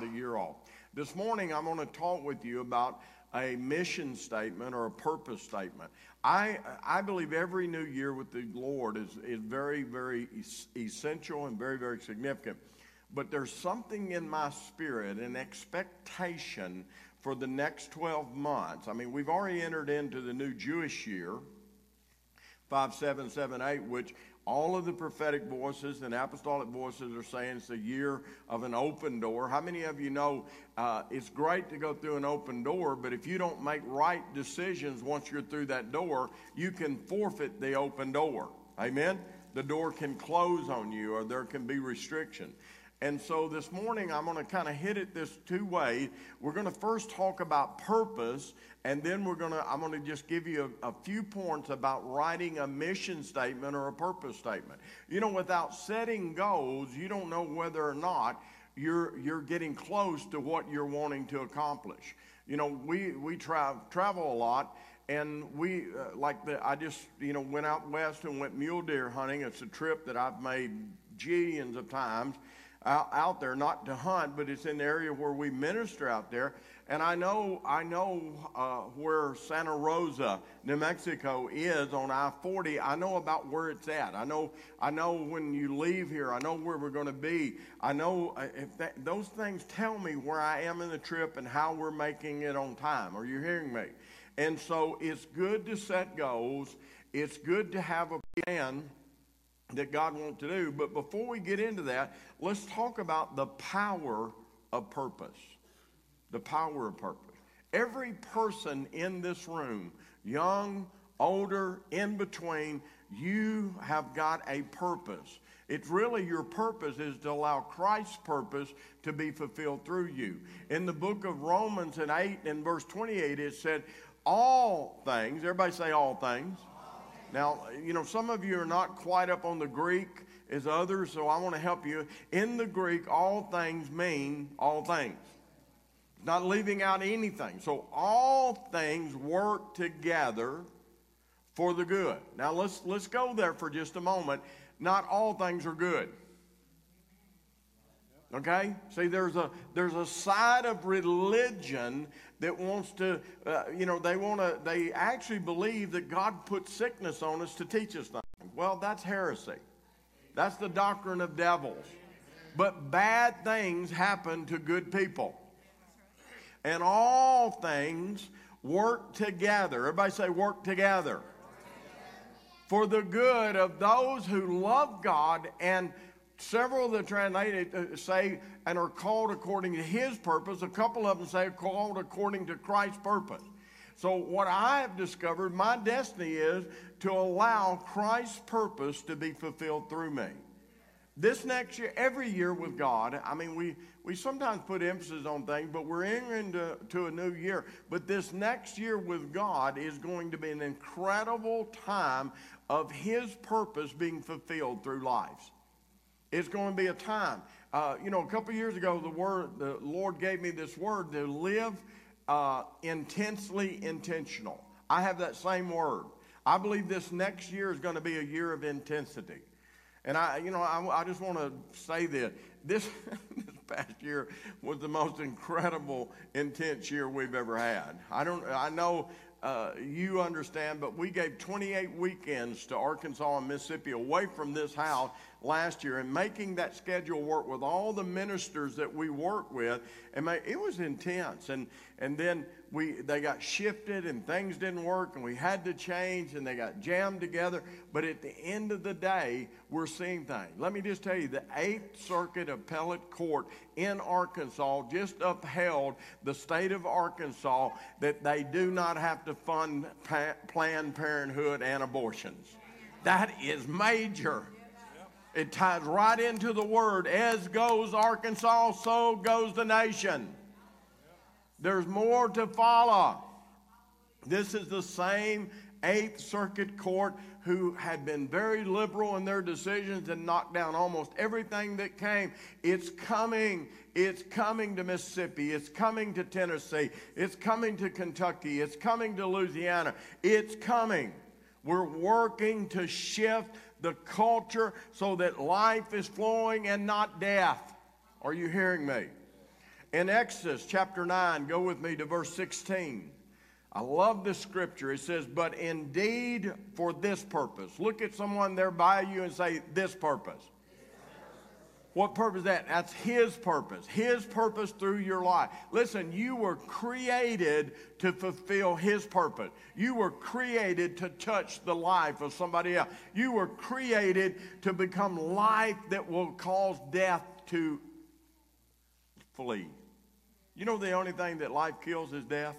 the year off. This morning, I'm going to talk with you about a mission statement or a purpose statement. I believe every new year with the Lord is very, very essential and very, very significant. But there's something in my spirit, an expectation for the next 12 months. I mean, we've already entered into the new Jewish year, 5778, which all of the prophetic voices and apostolic voices are saying it's a year of an open door. How many of you know it's great to go through an open door, but if you don't make right decisions once you're through that door, you can forfeit the open door. Amen? The door can close on you, or there can be restriction. And so this morning, I'm going to kind of hit it this two ways. We're going to first talk about purpose, and then I'm going to just give you a few points about writing a mission statement or a purpose statement. You know, without setting goals, you don't know whether or not you're getting close to what you're wanting to accomplish. You know, we travel a lot. And I just went out west and went mule deer hunting. It's a trip that I've made jillions of times out there, not to hunt, but it's in the area where we minister out there. And I know where Santa Rosa, New Mexico is on I-40. I know about where it's at. I know when you leave here, I know where we're going to be. I know those things tell me where I am in the trip and how we're making it on time. Are you hearing me? And so it's good to set goals. It's good to have a plan that God wants to do. But before we get into that, let's talk about the power of purpose. The power of purpose. Every person in this room, young, older, in between, you have got a purpose. It's really your purpose is to allow Christ's purpose to be fulfilled through you. In the book of Romans in 8 and verse 28, it said, all things, everybody say all things. Now, some of you are not quite up on the Greek as others, so I want to help you. In the Greek, all things mean all things. It's not leaving out anything. So all things work together for the good. Now, let's go there for just a moment. Not all things are good. Okay? See, there's a side of religion that wants to, they actually believe that God put sickness on us to teach us things. Well, that's heresy. That's the doctrine of devils. But bad things happen to good people. And all things work together. Everybody say work together. For the good of those who love God, and several of the translated say and are called according to his purpose. A couple of them say called according to Christ's purpose. So what I have discovered, my destiny is to allow Christ's purpose to be fulfilled through me. This next year, every year with God, I mean, we sometimes put emphasis on things, but we're entering into a new year. But this next year with God is going to be an incredible time of his purpose being fulfilled through lives. It's going to be a time. A couple of years ago, the Lord gave me this word to live intensely intentional. I have that same word. I believe this next year is going to be a year of intensity. And I just want to say this. This past year was the most incredible, intense year we've ever had. I know you understand, but we gave 28 weekends to Arkansas and Mississippi away from this house last year, and making that schedule work with all the ministers that we work with, and it was intense. And then they got shifted, and things didn't work, and we had to change, and they got jammed together. But at the end of the day, we're seeing things. Let me just tell you, the 8th Circuit Appellate Court in Arkansas just upheld the state of Arkansas that they do not have to fund Planned Parenthood and abortions. That is major. It ties right into the word. As goes Arkansas, so goes the nation. There's more to follow. This is the same 8th Circuit Court who had been very liberal in their decisions and knocked down almost everything that came. It's coming. It's coming to Mississippi. It's coming to Tennessee. It's coming to Kentucky. It's coming to Louisiana. It's coming. We're working to shift the culture so that life is flowing and not death. Are you hearing me? In Exodus chapter 9, go with me to verse 16. I love this scripture. It says, but indeed for this purpose. Look at someone there by you and say, this purpose. What purpose is that? That's His purpose. His purpose through your life. Listen, you were created to fulfill His purpose. You were created to touch the life of somebody else. You were created to become life that will cause death to flee. You know the only thing that life kills is death?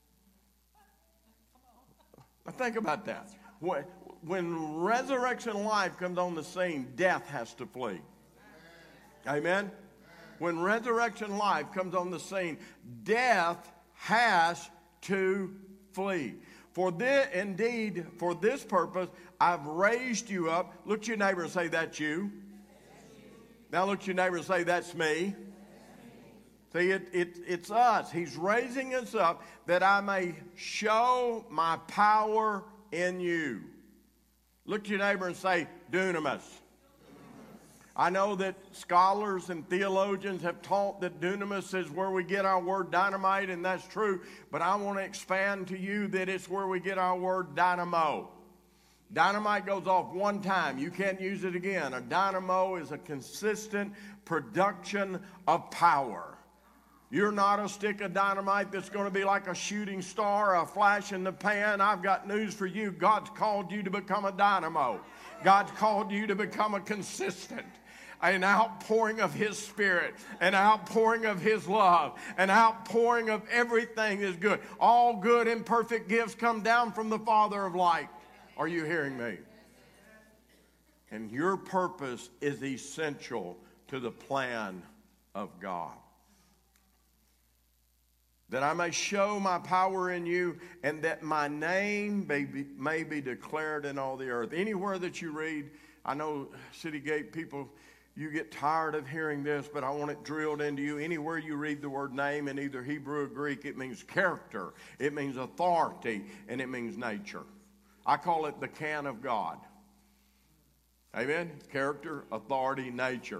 Now think about that. When resurrection life comes on the scene, death has to flee. Amen? When resurrection life comes on the scene, death has to flee. Indeed, for this purpose, I've raised you up. Look at your neighbor and say, that's you. Now look at your neighbor and say, that's me. See, it's us. He's raising us up that I may show my power in you. Look at your neighbor and say, dunamis. I know that scholars and theologians have taught that dunamis is where we get our word dynamite, and that's true. But I want to expand to you that it's where we get our word dynamo. Dynamite goes off one time. You can't use it again. A dynamo is a consistent production of power. You're not a stick of dynamite that's going to be like a shooting star, a flash in the pan. I've got news for you. God's called you to become a dynamo. God's called you to become a consistent, an outpouring of His Spirit, an outpouring of His love, an outpouring of everything that's good. All good and perfect gifts come down from the Father of light. Are you hearing me? And your purpose is essential to the plan of God. That I may show my power in you, and that my name may be declared in all the earth. Anywhere that you read, I know City Gate people, you get tired of hearing this, but I want it drilled into you. Anywhere you read the word name in either Hebrew or Greek, it means character, it means authority, and it means nature. I call it the can of God. Amen? Character, authority, nature.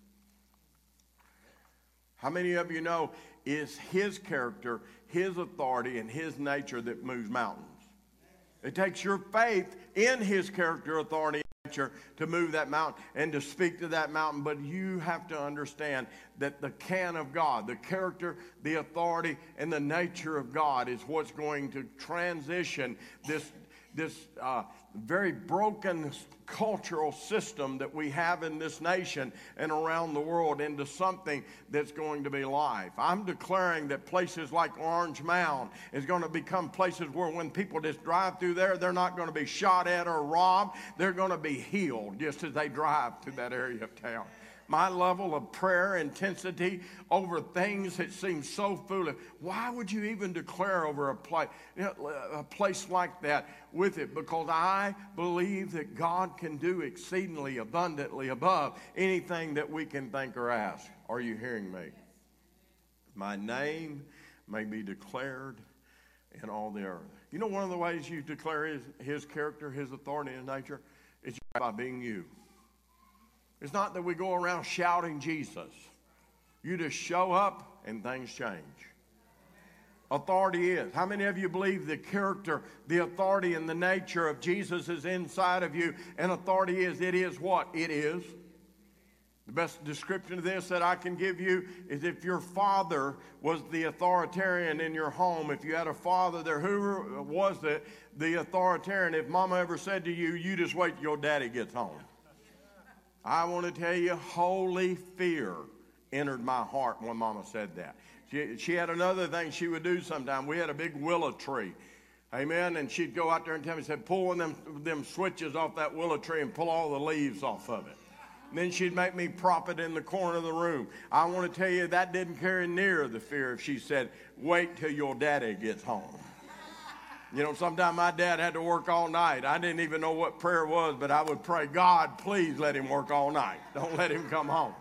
How many of you know it's His character, His authority, and His nature that moves mountains? It takes your faith in His character, authority, and nature to move that mountain and to speak to that mountain. But you have to understand that the can of God, the character, the authority, and the nature of God is what's going to transition this very broken cultural system that we have in this nation and around the world into something that's going to be life. I'm declaring that places like Orange Mound is going to become places where when people just drive through there, they're not going to be shot at or robbed. They're going to be healed just as they drive through that area of town. My level of prayer intensity over things that seem so foolish. Why would you even declare over a place like that with it? Because I believe that God can do exceedingly abundantly above anything that we can think or ask. Are you hearing me? My name may be declared in all the earth. You know one of the ways you declare his character, His authority, and nature is by being you. It's not that we go around shouting Jesus. You just show up and things change. Authority is. How many of you believe the character, the authority, and the nature of Jesus is inside of you? And authority is, it is what? It is. The best description of this that I can give you is if your father was the authoritarian in your home, if you had a father there, who was the authoritarian, if mama ever said to you, you just wait till your daddy gets home. I want to tell you, holy fear entered my heart when Mama said that. She had another thing she would do sometime. We had a big willow tree. Amen. And she'd go out there and tell me, said, pull them switches off that willow tree and pull all the leaves off of it. And then she'd make me prop it in the corner of the room. I want to tell you, that didn't carry near the fear if she said, wait till your daddy gets home. You know, sometimes my dad had to work all night. I didn't even know what prayer was, but I would pray, God, please let him work all night. Don't let him come home.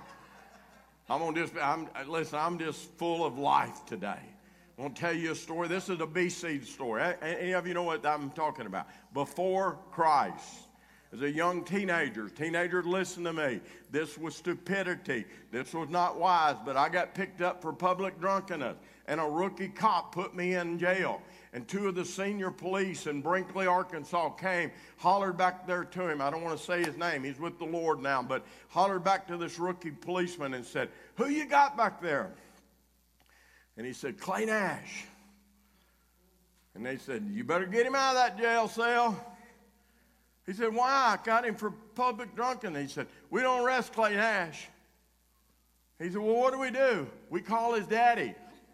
I'm just full of life today. I want to tell you a story. This is a BC story. Any of you know what I'm talking about? Before Christ. As a young teenager, listen to me. This was stupidity. This was not wise, but I got picked up for public drunkenness, and a rookie cop put me in jail. And two of the senior police in Brinkley, Arkansas came, hollered back there to him. I don't want to say his name. He's with the Lord now, but hollered back to this rookie policeman and said, "Who you got back there?" And he said, "Clay Nash." And they said, "You better get him out of that jail cell." He said, "Why? I got him for public drunkenness." He said, "We don't arrest Clay Nash." He said, "Well, what do? We call his daddy."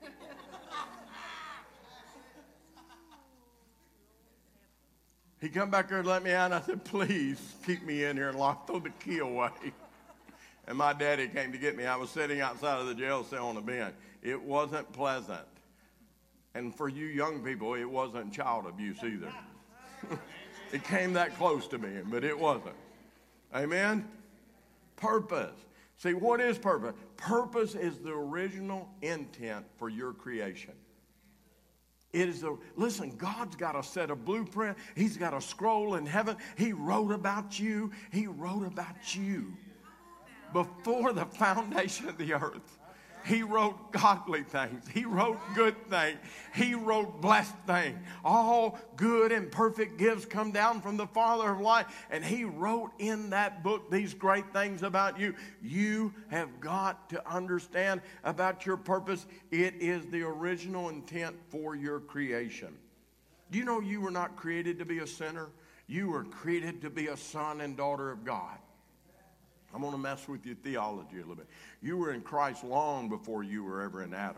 He come back there and let me out, and I said, "Please keep me in here and throw the key away." And my daddy came to get me. I was sitting outside of the jail cell on a bench. It wasn't pleasant. And for you young people, it wasn't child abuse either. It came that close to me, but it wasn't. Amen? Purpose. See, what is purpose? Purpose is the original intent for your creation. It is listen, God's got a set of blueprint. He's got a scroll in heaven. He wrote about you. He wrote about you before the foundation of the earth. He wrote godly things. He wrote good things. He wrote blessed things. All good and perfect gifts come down from the Father of light. And he wrote in that book these great things about you. You have got to understand about your purpose. It is the original intent for your creation. Do you know you were not created to be a sinner? You were created to be a son and daughter of God. I'm going to mess with your theology a little bit. You were in Christ long before you were ever in Adam.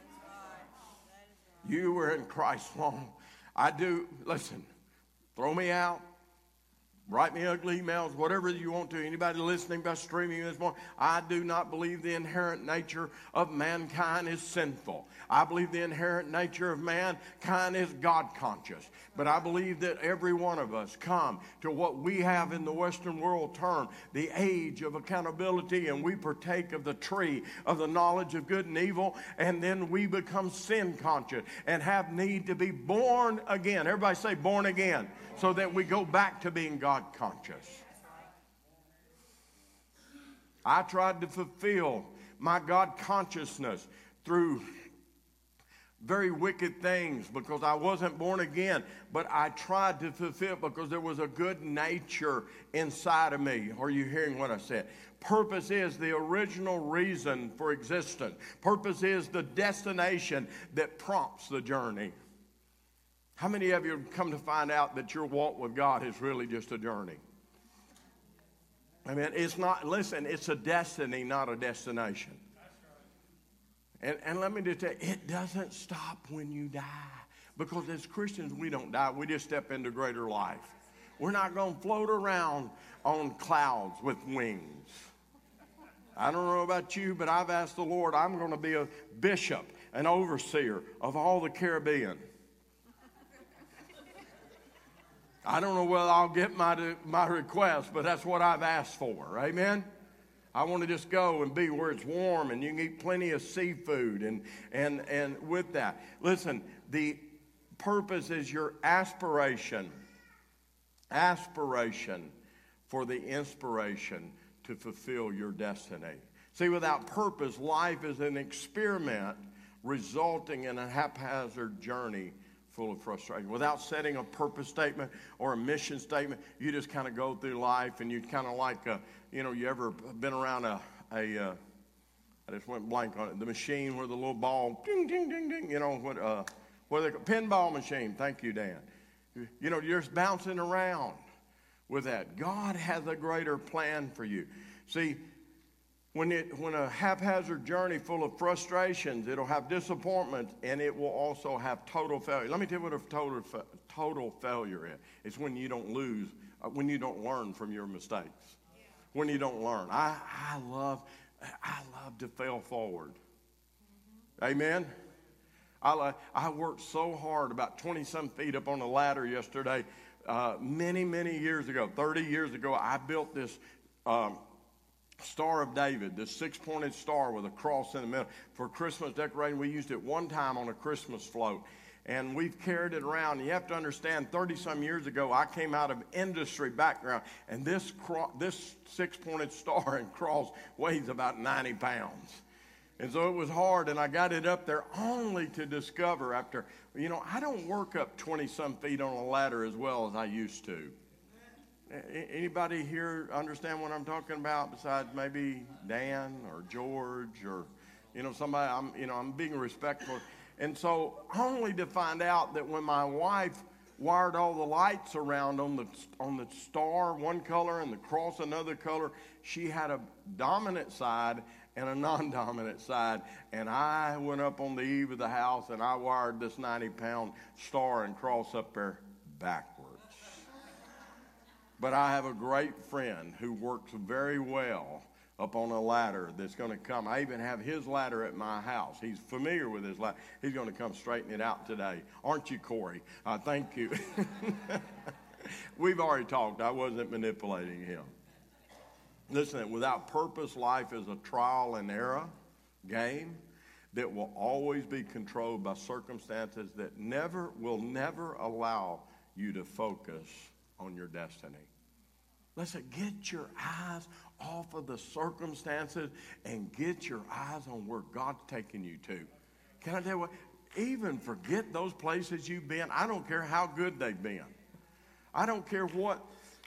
You were in Christ long. Listen, throw me out. Write me ugly emails, whatever you want to. Anybody listening by streaming this morning, I do not believe the inherent nature of mankind is sinful. I believe the inherent nature of mankind is God-conscious. But I believe that every one of us come to what we have in the Western world term the age of accountability, and we partake of the tree of the knowledge of good and evil, and then we become sin-conscious and have need to be born again. Everybody say born again. So that we go back to being God-conscious. I tried to fulfill my God-consciousness through very wicked things because I wasn't born again. But I tried to fulfill it because there was a good nature inside of me. Are you hearing what I said? Purpose is the original reason for existence. Purpose is the destination that prompts the journey. How many of you have come to find out that your walk with God is really just a journey? I mean, it's a destiny, not a destination. And let me just tell you, it doesn't stop when you die. Because as Christians, we don't die. We just step into greater life. We're not going to float around on clouds with wings. I don't know about you, but I've asked the Lord, I'm going to be a bishop, an overseer of all the Caribbean. I don't know whether I'll get my request, but that's what I've asked for. Amen? I want to just go and be where it's warm and you can eat plenty of seafood and with that. Listen, the purpose is your aspiration for the inspiration to fulfill your destiny. See, without purpose, life is an experiment resulting in a haphazard journey full of frustration. Without setting a purpose statement or a mission statement, you just kind of go through life and you kind of like, you ever been around I just went blank on it, the machine where the little ball, ding, ding, ding, ding, what they call pinball machine. Thank you, Dan. You're just bouncing around with that. God has a greater plan for you. See, when a haphazard journey full of frustrations, it'll have disappointment, and it will also have total failure. Let me tell you what a total failure is. It's when you don't learn from your mistakes. When you don't learn. I love to fail forward. Amen? I worked so hard, about 20-some feet up on a ladder yesterday. Many, many years ago, 30 years ago, I built this Star of David, this six-pointed star with a cross in the middle. For Christmas decorating, we used it one time on a Christmas float. and we've carried it around. You have to understand, 30-some years ago, I came out of industry background, and this six-pointed star and cross weighs about 90 pounds. And so it was hard, and I got it up there only to discover after, I don't work up 20-some feet on a ladder as well as I used to. Anybody here understand what I'm talking about besides maybe Dan or George or, somebody? I'm being respectful. And so only to find out that when my wife wired all the lights around on the star one color and the cross another color, she had a dominant side and a non-dominant side, and I went up on the eve of the house and I wired this 90-pound star and cross up there backwards. But I have a great friend who works very well up on a ladder that's going to come. I even have his ladder at my house. He's familiar with his ladder. He's going to come straighten it out today. Aren't you, Corey? Thank you. We've already talked. I wasn't manipulating him. Listen, without purpose, life is a trial and error game that will always be controlled by circumstances that will never allow you to focus on your destiny. Listen, get your eyes off of the circumstances and get your eyes on where God's taking you to. Can I tell you what? Even forget those places you've been. I don't care how good they've been. I don't care what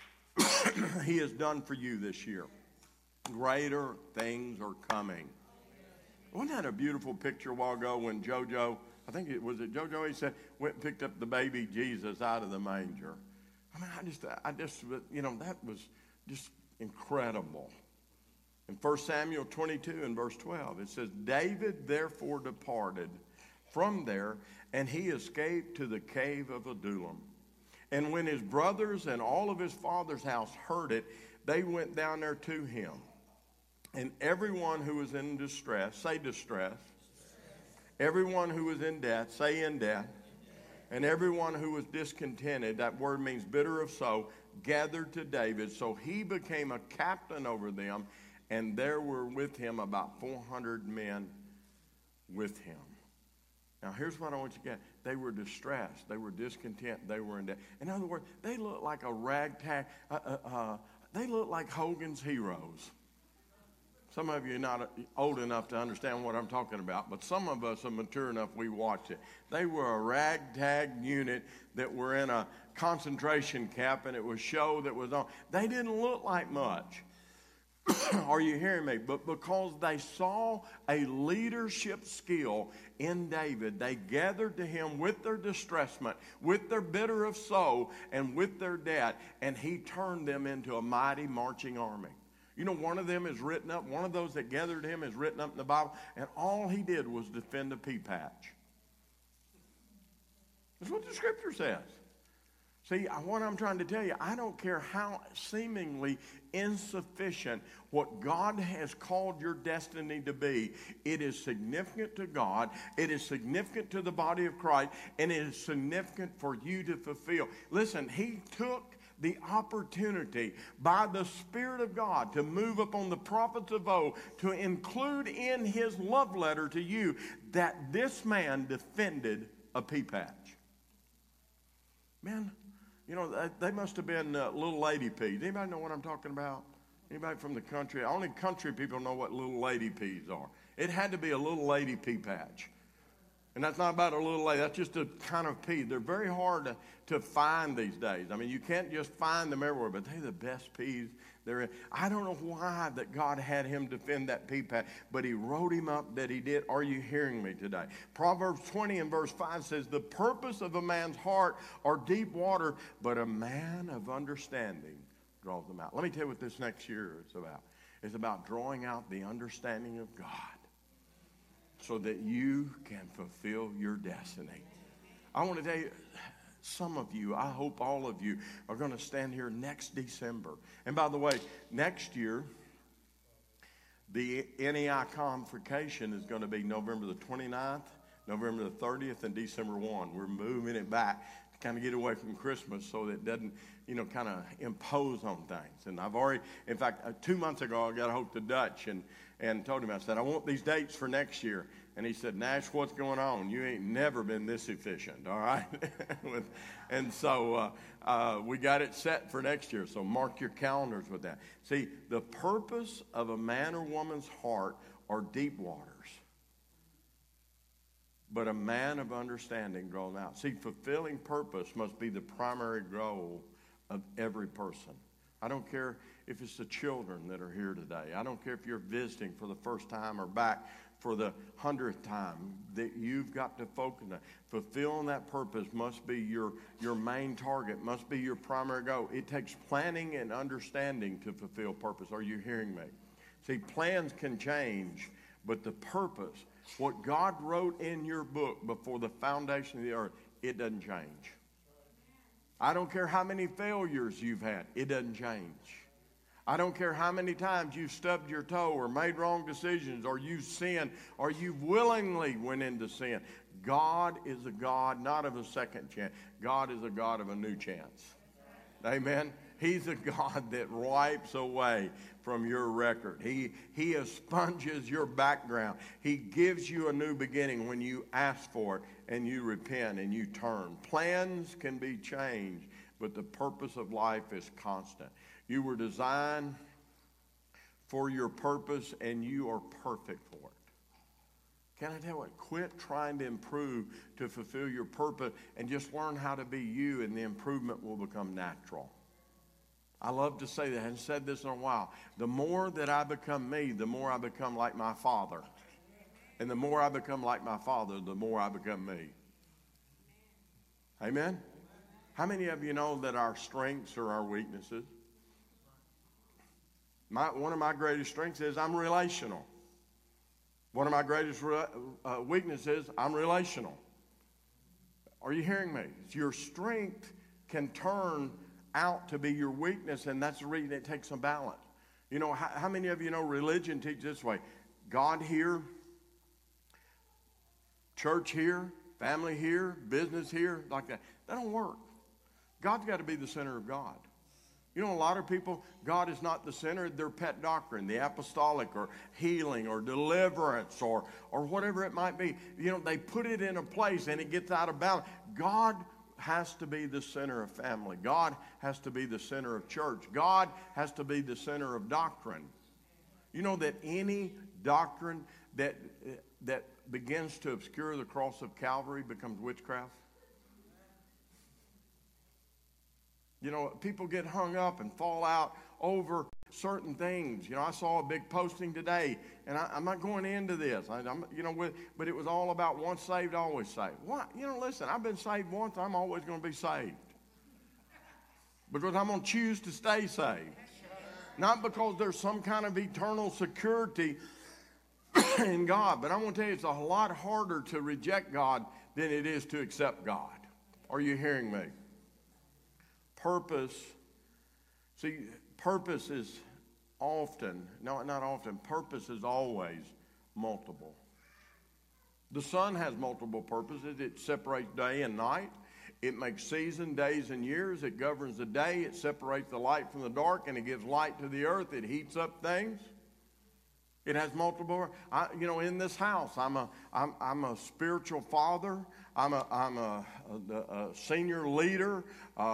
He has done for you this year. Greater things are coming. Wasn't that a beautiful picture a while ago when JoJo, JoJo, he said, went and picked up the baby Jesus out of the manger. I mean, that was just incredible. In 1 Samuel 22 and verse 12, it says, David therefore departed from there, and he escaped to the cave of Adullam. And when his brothers and all of his father's house heard it, they went down there to him. And everyone who was in distress, say distress. Everyone who was in debt, say in debt. And everyone who was discontented, that word means bitter of soul, gathered to David. So he became a captain over them, and there were with him about 400 men with him. Now, here's what I want you to get. They were distressed. They were discontent. They were in debt. In other words, they looked like a ragtag. They looked like Hogan's Heroes. Some of you are not old enough to understand what I'm talking about, but some of us are mature enough we watch it. They were a ragtag unit that were in a concentration camp, and it was show that was on. They didn't look like much. Are you hearing me? But because they saw a leadership skill in David, they gathered to him with their distressment, with their bitter of soul, and with their debt, and he turned them into a mighty marching army. One of them is written up, one of those that gathered him is written up in the Bible, and all he did was defend a pea patch. That's what the scripture says. See, what I'm trying to tell you, I don't care how seemingly insufficient what God has called your destiny to be. It is significant to God. It is significant to the body of Christ, and it is significant for you to fulfill. Listen, He took the opportunity by the Spirit of God to move upon the prophets of old to include in His love letter to you that this man defended a pea patch. Man, they must have been little lady peas. Anybody know what I'm talking about? Anybody from the country? Only country people know what little lady peas are. It had to be a little lady pea patch. And that's not about a little lady. That's just a kind of pea. They're very hard to find these days. I mean, you can't just find them everywhere, but they're the best peas there is. I don't know why that God had him defend that pea patch, but He wrote him up that he did. Are you hearing me today? Proverbs 20 and verse 5 says, the purpose of a man's heart are deep water, but a man of understanding draws them out. Let me tell you what this next year is about. It's about drawing out the understanding of God, so that you can fulfill your destiny. I want to tell you, some of you, I hope all of you, are going to stand here next December. And by the way, next year, the NEI convocation is going to be November the 29th, November the 30th, and December 1. We're moving it back to kind of get away from Christmas so that it doesn't, kind of impose on things. And I've already, in fact, 2 months ago, I got a hold of Dutch and told him, I said, I want these dates for next year. And he said, Nash, what's going on? You ain't never been this efficient, all right? And so we got it set for next year, so mark your calendars with that. See, the purpose of a man or woman's heart are deep waters, but a man of understanding draws out. See, fulfilling purpose must be the primary goal of every person. I don't care if it's the children that are here today. I don't care if you're visiting for the first time or back for the 100th time, that you've got to focus on. Fulfilling that purpose must be your main target, must be your primary goal. It takes planning and understanding to fulfill purpose. Are you hearing me? See, plans can change, but the purpose, what God wrote in your book before the foundation of the earth, it doesn't change. I don't care how many failures you've had, it doesn't change. I don't care how many times you've stubbed your toe or made wrong decisions or you've sinned or you've willingly went into sin. God is a God not of a second chance. God is a God of a new chance. Amen. He's a God that wipes away from your record. He expunges your background. He gives you a new beginning when you ask for it and you repent and you turn. Plans can be changed, but the purpose of life is constant. You were designed for your purpose, and you are perfect for it. Can I tell you what? Quit trying to improve to fulfill your purpose and just learn how to be you, and the improvement will become natural. I love to say that. I haven't said this in a while. The more that I become me, the more I become like my Father. And the more I become like my Father, the more I become me. Amen? How many of you know that our strengths are our weaknesses? One of my greatest strengths is I'm relational. One of my greatest weaknesses, I'm relational. Are you hearing me? Your strength can turn out to be your weakness, and that's the reason it takes some balance. You know, how many of you know religion teaches this way? God here, church here, family here, business here, like that. That don't work. God's got to be the center of God. You know, a lot of people, God is not the center of their pet doctrine, the apostolic or healing or deliverance or whatever it might be. You know, they put it in a place and it gets out of balance. God has to be the center of family. God has to be the center of church. God has to be the center of doctrine. You know that any doctrine that begins to obscure the cross of Calvary becomes witchcraft? You know, people get hung up and fall out over certain things. You know, I saw a big posting today, and I'm not going into this. But it was all about once saved, always saved. What? You know, listen, I've been saved once. I'm always going to be saved because I'm going to choose to stay saved, not because there's some kind of eternal security in God. But I want to tell you, it's a lot harder to reject God than it is to accept God. Are you hearing me? Purpose, see, purpose is often, no, not often, purpose is always multiple. The sun has multiple purposes. It separates day and night. It makes season, days, and years. It governs the day. It separates the light from the dark, and it gives light to the earth. It heats up things. It has multiple. In this house, I'm a spiritual father. I'm a senior leader.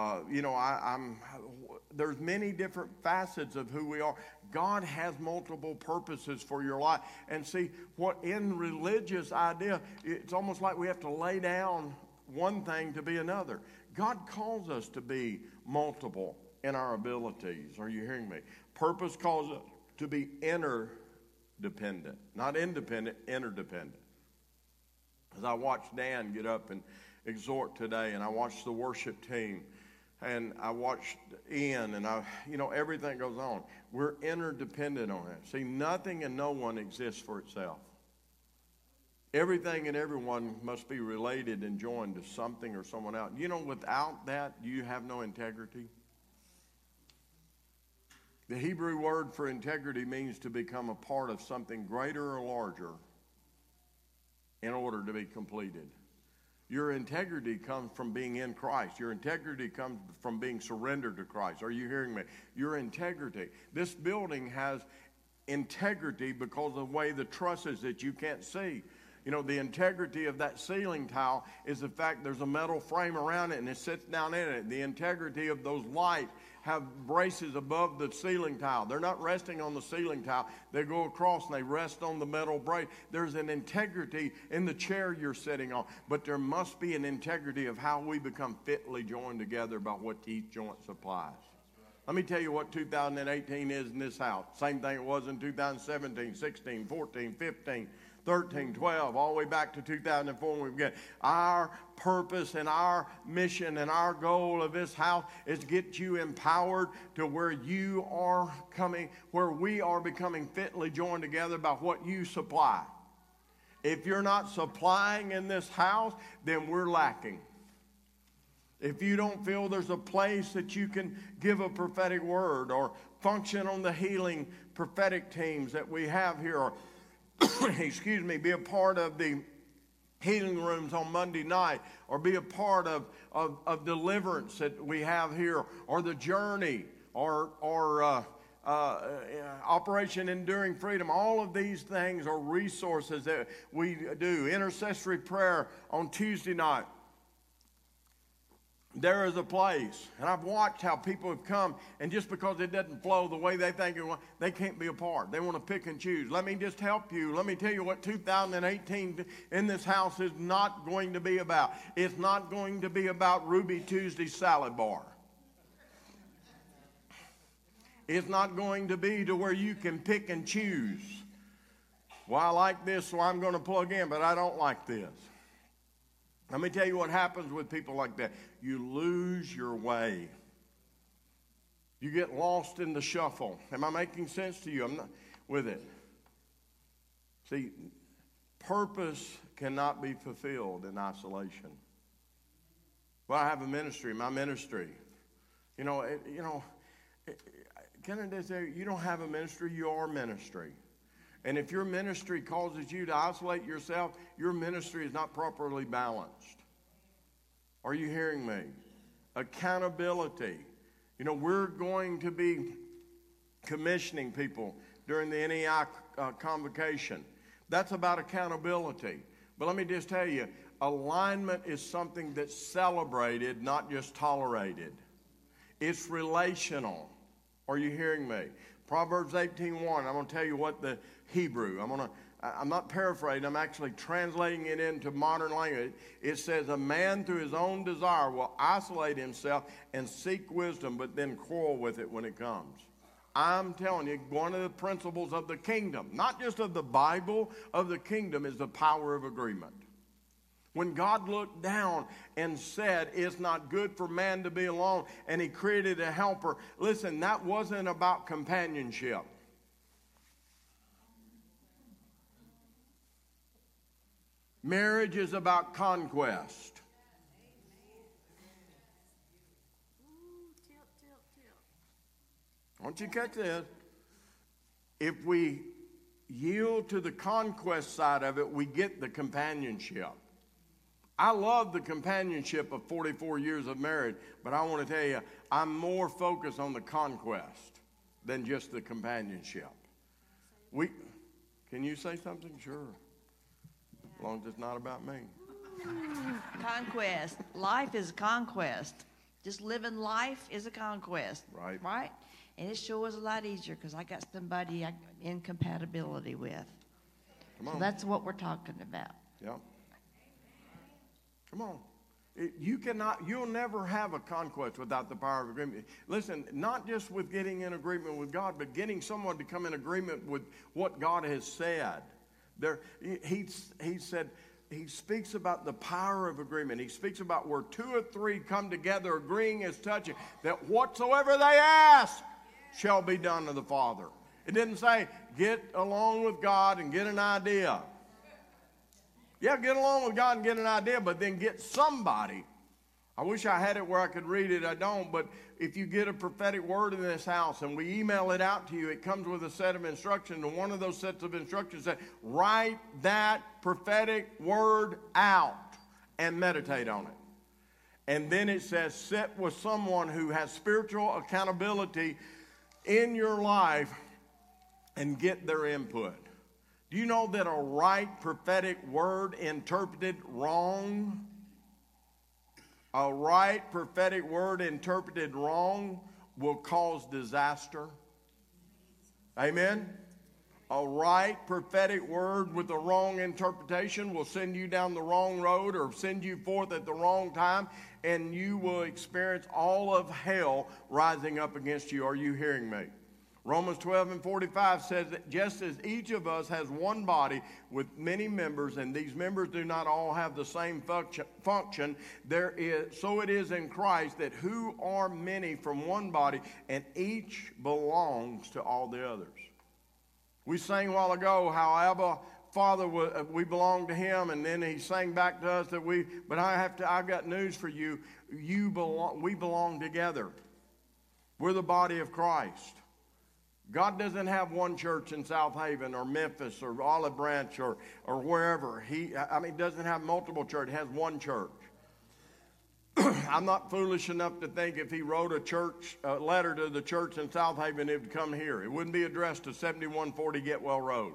There's many different facets of who we are. God has multiple purposes for your life. And see, what in religious idea, it's almost like we have to lay down one thing to be another. God calls us to be multiple in our abilities. Are you hearing me? Purpose calls us to be interdependent, not independent, interdependent. As I watched Dan get up and exhort today, and I watched the worship team, and I watched Ian, and everything goes on. We're interdependent on it. See, nothing and no one exists for itself. Everything and everyone must be related and joined to something or someone else. You know, without that, you have no integrity. The Hebrew word for integrity means to become a part of something greater or larger in order to be completed. Your integrity comes from being in Christ. Your integrity comes from being surrendered to Christ. Are you hearing me? Your integrity. This building has integrity because of the way the truss is that you can't see. You know, the integrity of that ceiling tile is the fact there's a metal frame around it and it sits down in it. The integrity of those lights have braces above the ceiling tile. They're not resting on the ceiling tile. They go across and they rest on the metal brace. There's an integrity in the chair you're sitting on, but there must be an integrity of how we become fitly joined together by what each joint supplies. Let me tell you what 2018 is in this house. Same thing it was in 2017, 16, 14, 15, 13, 12, all the way back to 2004 when we began. Our purpose and our mission and our goal of this house is to get you empowered to where you are coming, where we are becoming fitly joined together by what you supply. If you're not supplying in this house, then we're lacking. If you don't feel there's a place that you can give a prophetic word or function on the healing prophetic teams that we have here, or excuse me, be a part of the healing rooms on Monday night, or be a part of deliverance that we have here, or the journey, or Operation Enduring Freedom. All of these things are resources that we do. Intercessory prayer on Tuesday night. There is a place, and I've watched how people have come, and just because it doesn't flow the way they think it will, they can't be a part. They want to pick and choose. Let me just help you. Let me tell you what 2018 in this house is not going to be about. It's not going to be about Ruby Tuesday salad bar. It's not going to be to where you can pick and choose. Well, I like this, so I'm going to plug in, but I don't like this. Let me tell you what happens with people like that. You lose your way. You get lost in the shuffle. Am I making sense to you? I'm not with it. See, purpose cannot be fulfilled in isolation. Well, I have a ministry. My ministry. Can I just say, you don't have a ministry, you are ministry. And if your ministry causes you to isolate yourself, your ministry is not properly balanced. Are you hearing me? Accountability. We're going to be commissioning people during the NEI convocation. That's about accountability. But let me just tell you, alignment is something that's celebrated, not just tolerated. It's relational. Are you hearing me? Proverbs 18:1, I'm going to tell you what the Hebrew, I'm not paraphrasing, I'm actually translating it into modern language. It says, a man through his own desire will isolate himself and seek wisdom, but then quarrel with it when it comes. I'm telling you, one of the principles of the kingdom, not just of the Bible, of the kingdom, is the power of agreement. When God looked down and said, it's not good for man to be alone, and he created a helper, listen, that wasn't about companionship. Marriage is about conquest. I want you to catch this. If we yield to the conquest side of it, we get the companionship. I love the companionship of 44 years of marriage, but I want to tell you, I'm more focused on the conquest than just the companionship. Can you say something? Sure. As long as it's not about me. Conquest. Life is a conquest. Just living life is a conquest. Right. Right? And it sure is a lot easier because I got somebody I'm incompatibility with. Come on. So that's what we're talking about. Yep. Come on. You'll never have a conquest without the power of agreement. Listen, not just with getting in agreement with God, but getting someone to come in agreement with what God has said. He said, he speaks about the power of agreement. He speaks about where two or three come together, agreeing as touching, that whatsoever they ask shall be done to the Father. It didn't say, get along with God and get an idea. Yeah, get along with God and get an idea, but then get somebody. I wish I had it where I could read it. I don't, but if you get a prophetic word in this house and we email it out to you, it comes with a set of instructions, and one of those sets of instructions says, write that prophetic word out and meditate on it. And then it says, sit with someone who has spiritual accountability in your life and get their input. Do you know that a right prophetic word interpreted wrong, a right prophetic word interpreted wrong will cause disaster? Amen? A right prophetic word with a wrong interpretation will send you down the wrong road or send you forth at the wrong time, and you will experience all of hell rising up against you. Are you hearing me? Romans 12:45 says that just as each of us has one body with many members, and these members do not all have the same function, so it is in Christ, that who are many from one body, and each belongs to all the others. We sang a while ago how Abba Father, we belong to Him, and then He sang back to us that but I've got news for you. We belong together. We're the body of Christ. God doesn't have one church in South Haven or Memphis or Olive Branch or wherever. He doesn't have multiple churches. He has one church. I'm not foolish enough to think if he wrote a letter to the church in South Haven, it would come here. It wouldn't be addressed to 7140 Getwell Road.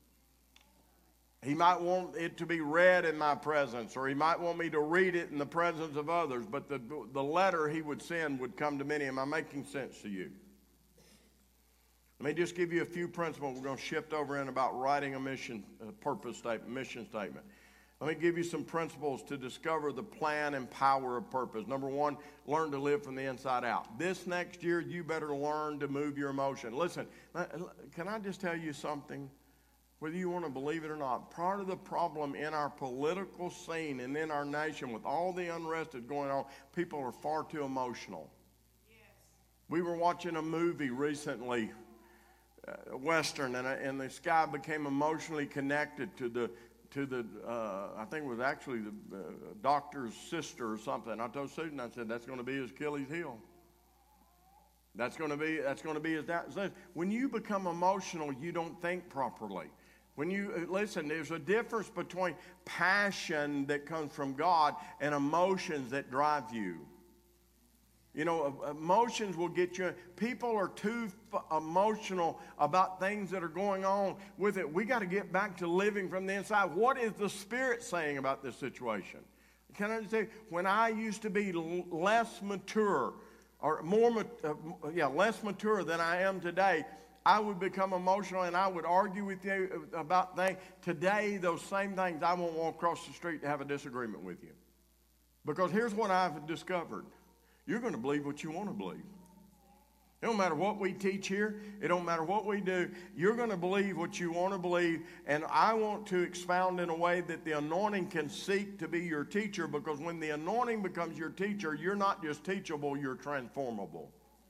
He might want it to be read in my presence, or he might want me to read it in the presence of others, but the letter he would send would come to many. Am I making sense to you? Let me just give you a few principles. We're going to shift over in about writing a mission statement. Let me give you some principles to discover the plan and power of purpose. Number one, learn to live from the inside out. This next year, you better learn to move your emotion. Listen, can I just tell you something? Whether you want to believe it or not, part of the problem in our political scene and in our nation with all the unrest that's going on, people are far too emotional. Yes. We were watching a movie recently, Western, and this guy became emotionally connected to the I think it was actually the doctor's sister or something. I told Susan, I said, that's going to be his Achilles heel. That's going to be his dad. When you become emotional, you don't think properly. When you listen, there's a difference between passion that comes from God and emotions that drive you. You know, emotions will get you. People are too emotional about things that are going on with it. We got to get back to living from the inside. What is the Spirit saying about this situation? Can I say, when I used to be less mature, or less mature than I am today, I would become emotional and I would argue with you about things. Today, those same things, I won't walk across the street to have a disagreement with you. Because here's what I've discovered. You're going to believe what you want to believe. It don't matter what we teach here. It don't matter what we do. You're going to believe what you want to believe. And I want to expound in a way that the anointing can seek to be your teacher, because when the anointing becomes your teacher, you're not just teachable, you're transformable.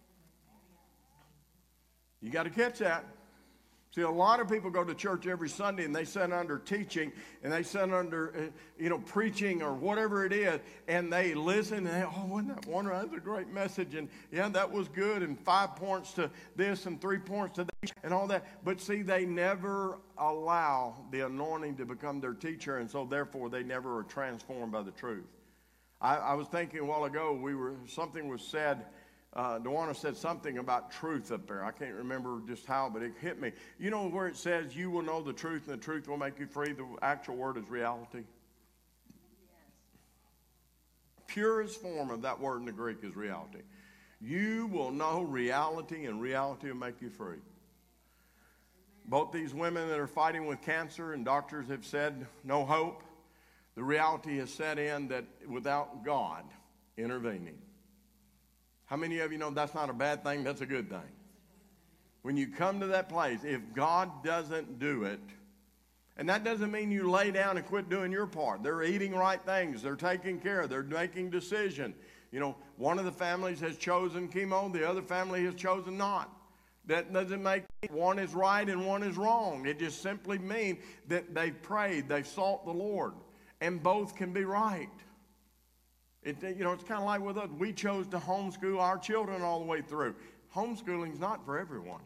You got to catch that. See, a lot of people go to church every Sunday and they sit under teaching and they sit under, preaching or whatever it is, and they listen and they, wasn't that wonderful? That's a great message, and yeah, that was good, and 5 points to this and 3 points to that and all that. But see, they never allow the anointing to become their teacher, and so therefore they never are transformed by the truth. I was thinking a while ago, something was said. Dewana said something about truth up there. I can't remember just how, but it hit me. You know where it says you will know the truth and the truth will make you free? The actual word is reality. Yes. Purest form of that word in the Greek is reality. You will know reality, and reality will make you free. Both these women that are fighting with cancer, and doctors have said no hope, the reality has set in that without God intervening. How many of you know that's not a bad thing? That's a good thing. When you come to that place, if God doesn't do it, and that doesn't mean you lay down and quit doing your part. They're eating right things. They're taking care. They're making decisions. You know, one of the families has chosen chemo. The other family has chosen not. That doesn't make one is right and one is wrong. It just simply means that they've prayed, they've sought the Lord, and both can be right. It's kind of like with us. We chose to homeschool our children all the way through. Homeschooling's not for everyone.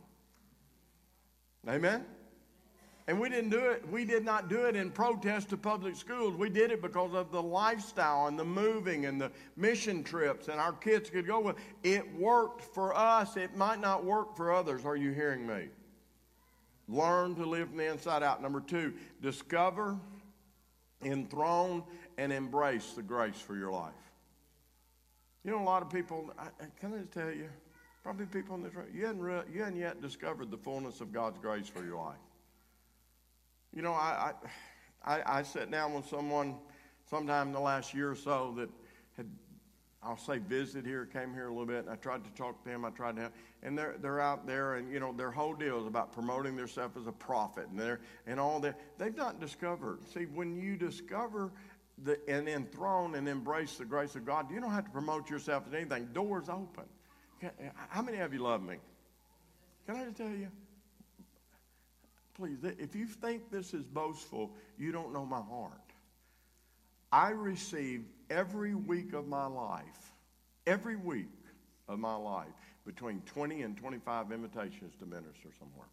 Amen? And we didn't do it. We did not do it in protest to public schools. We did it because of the lifestyle and the moving and the mission trips, and our kids could go with it. Worked for us. It might not work for others. Are you hearing me? Learn to live from the inside out. Number 2, discover, enthrone, and embrace the grace for your life. You know, a lot of people, can I just tell you, probably people in this room, you hadn't yet discovered the fullness of God's grace for your life. You know, I sat down with someone sometime in the last year or so that had, I'll say, visited here, came here a little bit, and I tried to talk to them. I tried to help, and they're out there, and you know, their whole deal is about promoting themselves as a prophet, and all that. They've not discovered. See, when you discover and enthrone and embrace the grace of God, you don't have to promote yourself as anything. Doors open. How many of you love me? Can I just tell you? Please, if you think this is boastful, you don't know my heart. I receive every week of my life, between 20 and 25 invitations to minister somewhere.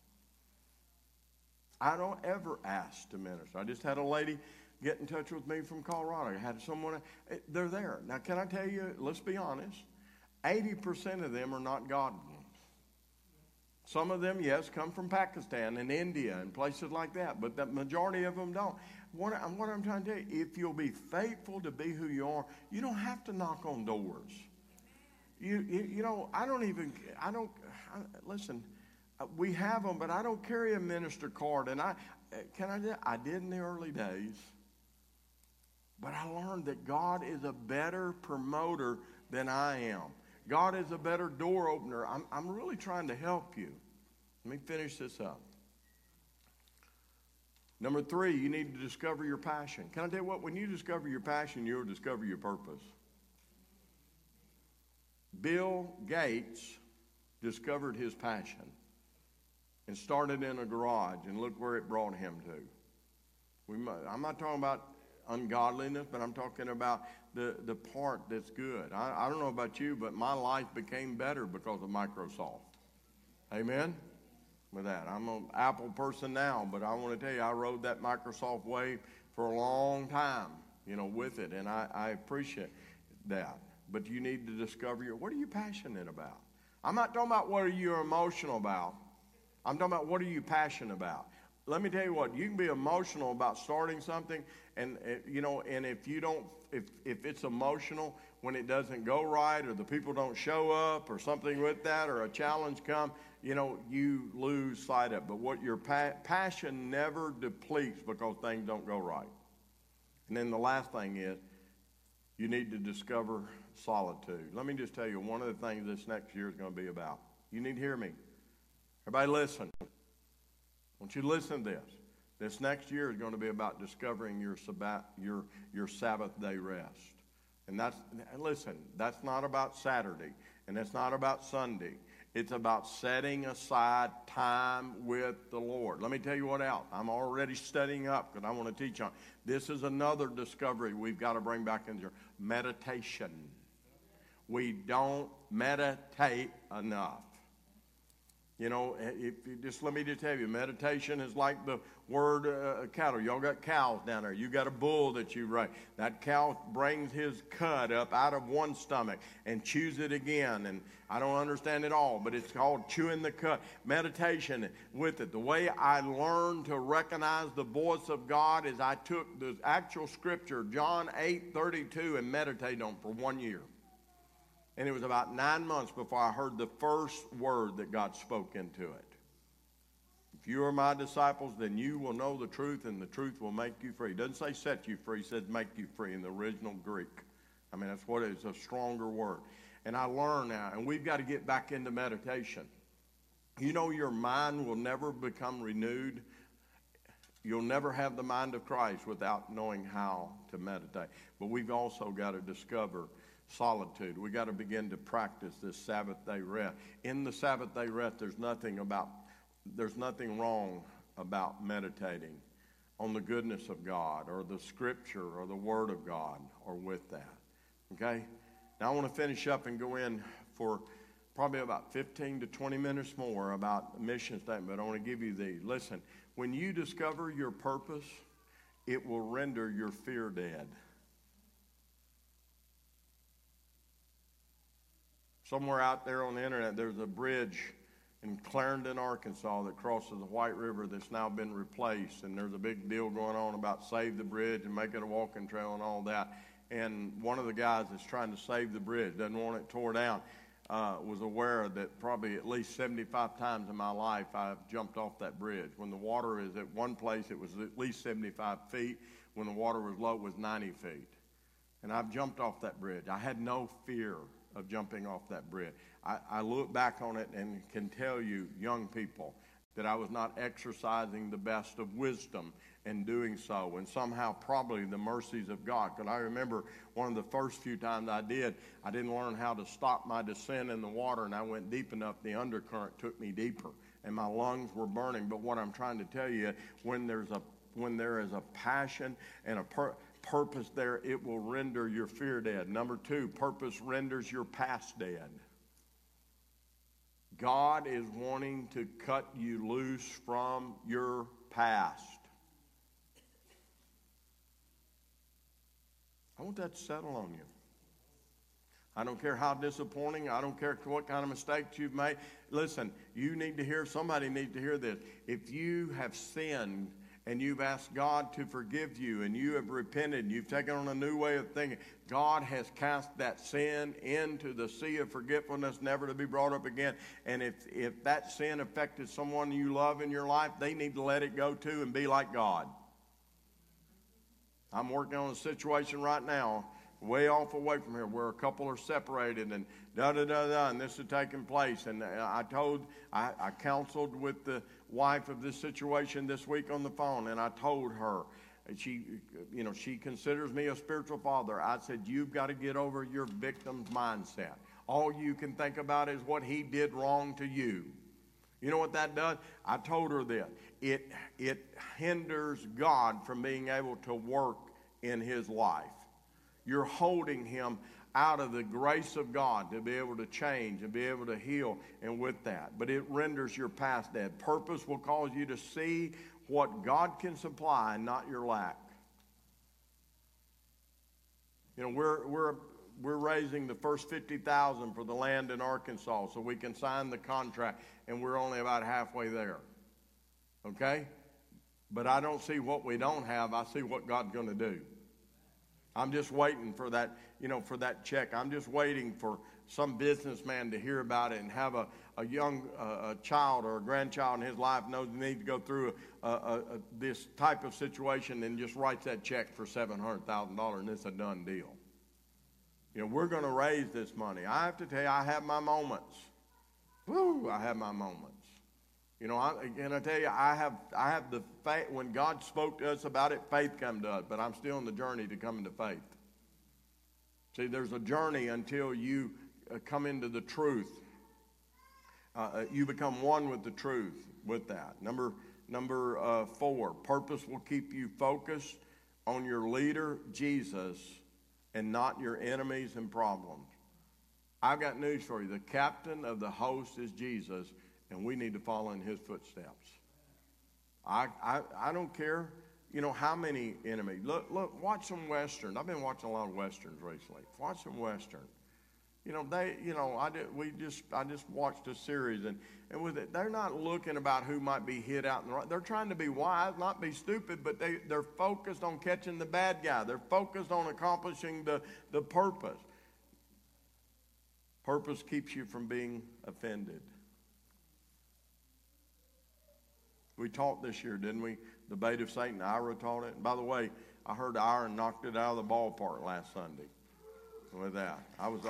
I don't ever ask to minister. I just had a lady get in touch with me from Colorado. I had someone, they're there. Now, can I tell you, let's be honest, 80% of them are not God ones. Some of them, yes, come from Pakistan and India and places like that, but the majority of them don't. What I'm trying to tell you, if you'll be faithful to be who you are, you don't have to knock on doors. You know, listen, we have them, but I don't carry a minister card. And I did in the early days, but I learned that God is a better promoter than I am. God is a better door opener. I'm really trying to help you. Let me finish this up. Number 3, you need to discover your passion. Can I tell you what? When you discover your passion, you'll discover your purpose. Bill Gates discovered his passion and started in a garage, and look where it brought him to. I'm not talking about ungodliness, but I'm talking about the part that's good. I don't know about you, but my life became better because of Microsoft. Amen? With that, I'm an Apple person now, but I want to tell you, I rode that Microsoft wave for a long time, you know, with it, and I appreciate that. But you need to discover what are you passionate about? I'm not talking about what are you emotional about. I'm talking about what are you passionate about. Let me tell you what, you can be emotional about starting something, and you know, and if it's emotional when it doesn't go right, or the people don't show up, or something with that, or a challenge comes, you know, you lose sight of it. But what your passion never depletes because things don't go right. And then the last thing is, you need to discover solitude. Let me just tell you, one of the things this next year is going to be about. You need to hear me. Everybody listen. I want you to listen to this. This next year is going to be about discovering your Sabbath day rest. And listen, that's not about Saturday, and it's not about Sunday. It's about setting aside time with the Lord. Let me tell you what else. I'm already studying up because I want to teach on. This is another discovery we've got to bring back into here. Meditation. We don't meditate enough. You know, let me just tell you, meditation is like the word cattle. Y'all got cows down there. You got a bull that you raise. That cow brings his cud up out of one stomach and chews it again. And I don't understand it all, but it's called chewing the cud. Meditation with it. The way I learned to recognize the voice of God is I took the actual scripture, John 8:32, and meditated on it for 1 year. And it was about 9 months before I heard the first word that God spoke into it. If you are my disciples, then you will know the truth, and the truth will make you free. It doesn't say set you free, it says make you free in the original Greek. I mean, that's what it is, a stronger word. And I learn now, and we've got to get back into meditation. You know, your mind will never become renewed. You'll never have the mind of Christ without knowing how to meditate. But we've also got to discover solitude. We got to begin to practice this Sabbath day rest. In the Sabbath day rest, there's nothing wrong about meditating on the goodness of God or the scripture or the word of God or with that. Okay? Now I want to finish up and go in for probably about 15 to 20 minutes more about mission statement. I want to give you these. Listen, when you discover your purpose, it will render your fear dead. Somewhere out there on the internet, there's a bridge in Clarendon, Arkansas, that crosses the White River that's now been replaced. And there's a big deal going on about save the bridge and make it a walking trail and all that. And one of the guys that's trying to save the bridge, doesn't want it tore down, was aware that probably at least 75 times in my life I've jumped off that bridge. When the water is at one place, it was at least 75 feet. When the water was low, it was 90 feet. And I've jumped off that bridge. I had no fear of jumping off that bridge. I look back on it and can tell you, young people, that I was not exercising the best of wisdom in doing so, and somehow probably the mercies of God. Because I remember one of the first few times I didn't learn how to stop my descent in the water, and I went deep enough, the undercurrent took me deeper, and my lungs were burning. But what I'm trying to tell you, when there is a passion and a purpose there, it will render your fear dead. Number 2, purpose renders your past dead. God is wanting to cut you loose from your past. I want that to settle on you. I don't care how disappointing, I don't care what kind of mistakes you've made. Listen, somebody needs to hear this. If you have sinned and you've asked God to forgive you and you have repented and you've taken on a new way of thinking, God has cast that sin into the sea of forgetfulness, never to be brought up again. And if that sin affected someone you love in your life, they need to let it go too and be like God. I'm working on a situation right now, way off away from here, where a couple are separated and and this is taking place. And I counseled with the wife of this situation this week on the phone, and I told her, she considers me a spiritual father. I said, you've got to get over your victim's mindset. All you can think about is what he did wrong to you. You know what that does? I told her this. It hinders God from being able to work in his life. You're holding him out of the grace of God to be able to change and be able to heal, and with that. But it renders your past dead. Purpose will cause you to see what God can supply and not your lack. We're raising the first $50,000 for the land in Arkansas so we can sign the contract, and we're only about halfway there. Okay? But I don't see what we don't have. I see what God's going to do. I'm just waiting for that, for that check. I'm just waiting for some businessman to hear about it and have a young child or a grandchild in his life knows he needs to go through this type of situation and just writes that check for $700,000, and it's a done deal. We're going to raise this money. I have to tell you, I have my moments. I have my moments. I tell you, I have the faith. When God spoke to us about it, faith came to us, but I'm still on the journey to come into faith. See, there's a journey until you come into the truth. You become one with the truth with that. Number 4, purpose will keep you focused on your leader, Jesus, and not your enemies and problems. I've got news for you. The captain of the host is Jesus, and we need to follow in his footsteps. I don't care, how many enemies. Look, watch some Westerns. I've been watching a lot of Westerns recently. Watch some Westerns. I just watched a series, and with it, they're not looking about who might be hit out in the right. They're trying to be wise, not be stupid, but they're focused on catching the bad guy. They're focused on accomplishing the purpose. Purpose keeps you from being offended. We taught this year, didn't we? The bait of Satan. Ira taught it. And by the way, I heard Ira knocked it out of the ballpark last Sunday with that. I was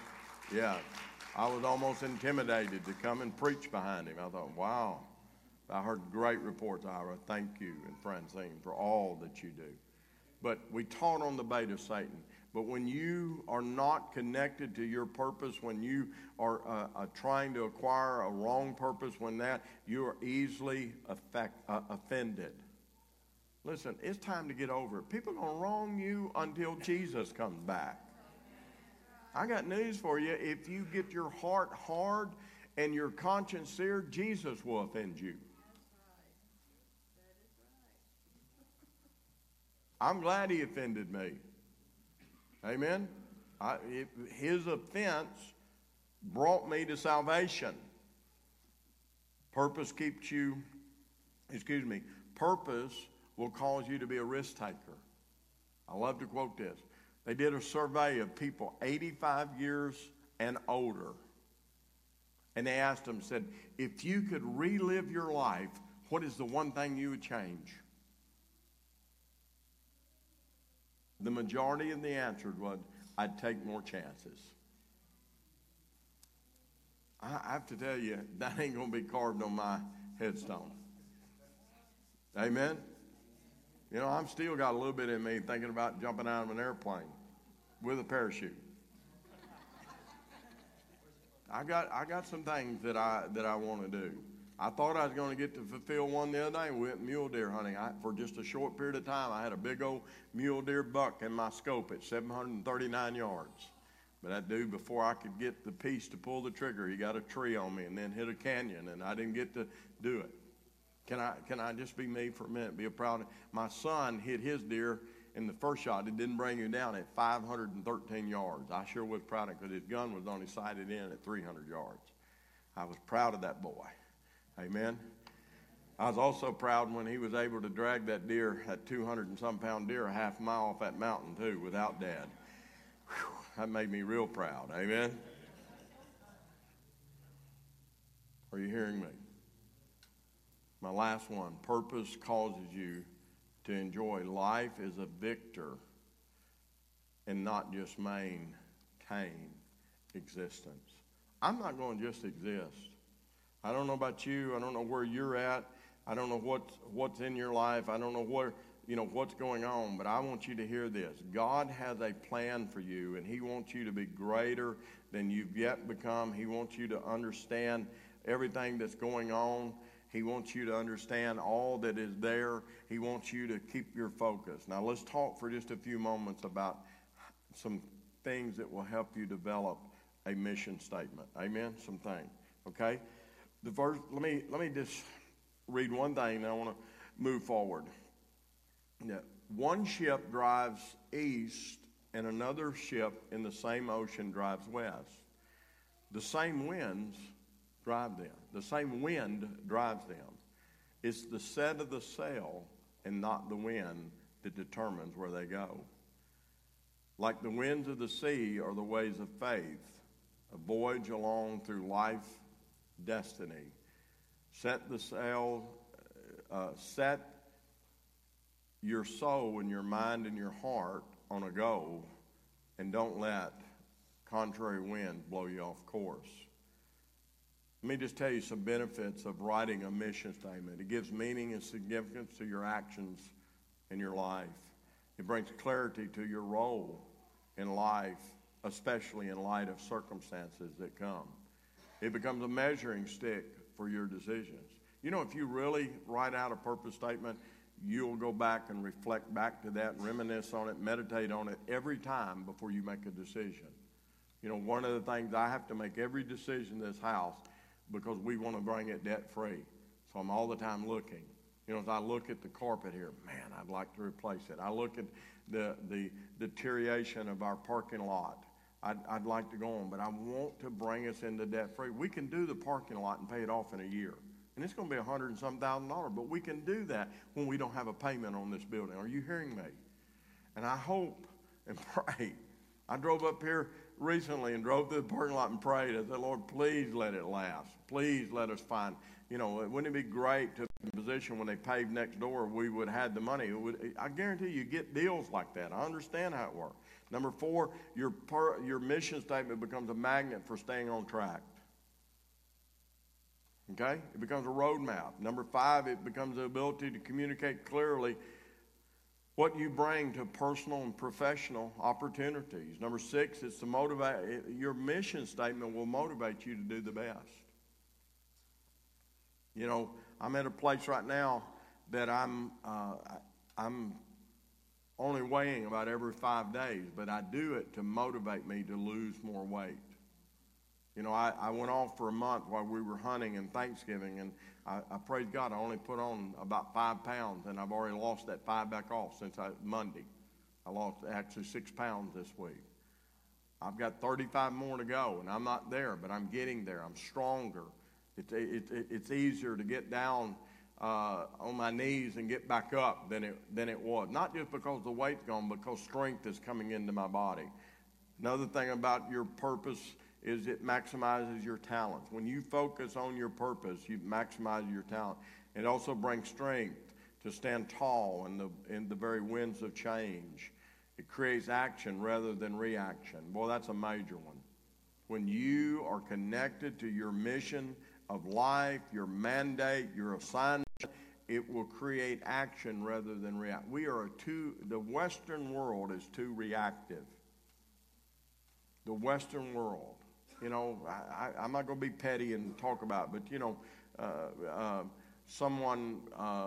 almost intimidated to come and preach behind him. I thought, wow. I heard great reports, Ira. Thank you, and Francine, for all that you do. But we taught on the bait of Satan. But when you are not connected to your purpose, when you are trying to acquire a wrong purpose, you are easily offended. Listen, it's time to get over it. People are going to wrong you until Jesus comes back. I got news for you. If you get your heart hard and your conscience seared, Jesus will offend you. I'm glad he offended me. Amen? His offense brought me to salvation. Purpose will cause you to be a risk taker. I love to quote this. They did a survey of people 85 years and older. And they asked them, said, if you could relive your life, what is the one thing you would change? The majority of the answer was, I'd take more chances. I have to tell you, that ain't going to be carved on my headstone. Amen? You know, I'm still got a little bit in me thinking about jumping out of an airplane with a parachute. I got some things that I want to do. I thought I was going to get to fulfill one the other day. We went mule deer hunting. For just a short period of time, I had a big old mule deer buck in my scope at 739 yards. But that dude, before I could get the piece to pull the trigger, he got a tree on me and then hit a canyon, and I didn't get to do it. Can I just be me for a minute? Be proud of my son hit his deer in the first shot. It didn't bring him down at 513 yards. I sure was proud of him because his gun was only sighted in at 300 yards. I was proud of that boy. Amen. I was also proud when he was able to drag that deer, that 200 and some pound deer, a half mile off that mountain too, without Dad. Whew, that made me real proud. Amen. Are you hearing me? My last one, purpose causes you to enjoy life as a victor and not just maintain existence. I'm not going to just exist. I don't know about you. I don't know where you're at. I don't know what's in your life. I don't know what's going on, but I want you to hear this. God has a plan for you, and he wants you to be greater than you've yet become. He wants you to understand everything that's going on. He wants you to understand all that is there. He wants you to keep your focus. Now let's talk for just a few moments about some things that will help you develop a mission statement. Amen? Some things. Okay? The verse, let me just read one thing, and I want to move forward. Yeah. One ship drives east, and another ship in the same ocean drives west. The same winds drive them. The same wind drives them. It's the set of the sail and not the wind that determines where they go. Like the winds of the sea are the ways of faith, a voyage along through life destiny. Set the sail, set your soul and your mind and your heart on a goal, and don't let contrary winds blow you off course. Let me just tell you some benefits of writing a mission statement. It gives meaning and significance to your actions in your life. It brings clarity to your role in life, especially in light of circumstances that come. It becomes a measuring stick for your decisions. You know, if you really write out a purpose statement, you'll go back and reflect back to that, reminisce on it, meditate on it every time before you make a decision. You know, one of the things, I have to make every decision in this house because we want to bring it debt-free. So I'm all the time looking. You know, as I look at the carpet here, man, I'd like to replace it. I look at the deterioration of our parking lot. I'd like to go on, but I want to bring us into debt-free. We can do the parking lot and pay it off in a year. And it's going to be $100 and some thousand, but we can do that when we don't have a payment on this building. Are you hearing me? And I hope and pray. I drove up here recently and drove through the parking lot and prayed. I said, Lord, please let it last. Please let us find, wouldn't it be great to be in a position when they paved next door, we would have had the money. I guarantee you get deals like that. I understand how it works. Number 4, your mission statement becomes a magnet for staying on track. Okay? It becomes a roadmap. Number 5, it becomes the ability to communicate clearly what you bring to personal and professional opportunities. Number 6, it's to motivate. Your mission statement will motivate you to do the best. You know, I'm at a place right now that I'm only weighing about every 5 days, but I do it to motivate me to lose more weight. You know, I went off for a month while we were hunting and Thanksgiving, and I praise God, I only put on about 5 pounds, and I've already lost that 5 back off since Monday. I lost actually 6 pounds this week. I've got 35 more to go, and I'm not there, but I'm getting there. I'm stronger. It's easier to get down on my knees and get back up than it was. Not just because the weight's gone, because strength is coming into my body. Another thing about your purpose is it maximizes your talents. When you focus on your purpose, you maximize your talent. It also brings strength to stand tall in the very winds of change. It creates action rather than reaction. Boy, that's a major one. When you are connected to your mission of life, your mandate, your assignment, it will create action rather than react. The Western world is too reactive. The Western world. You know, I'm not going to be petty and talk about it, but, you know, someone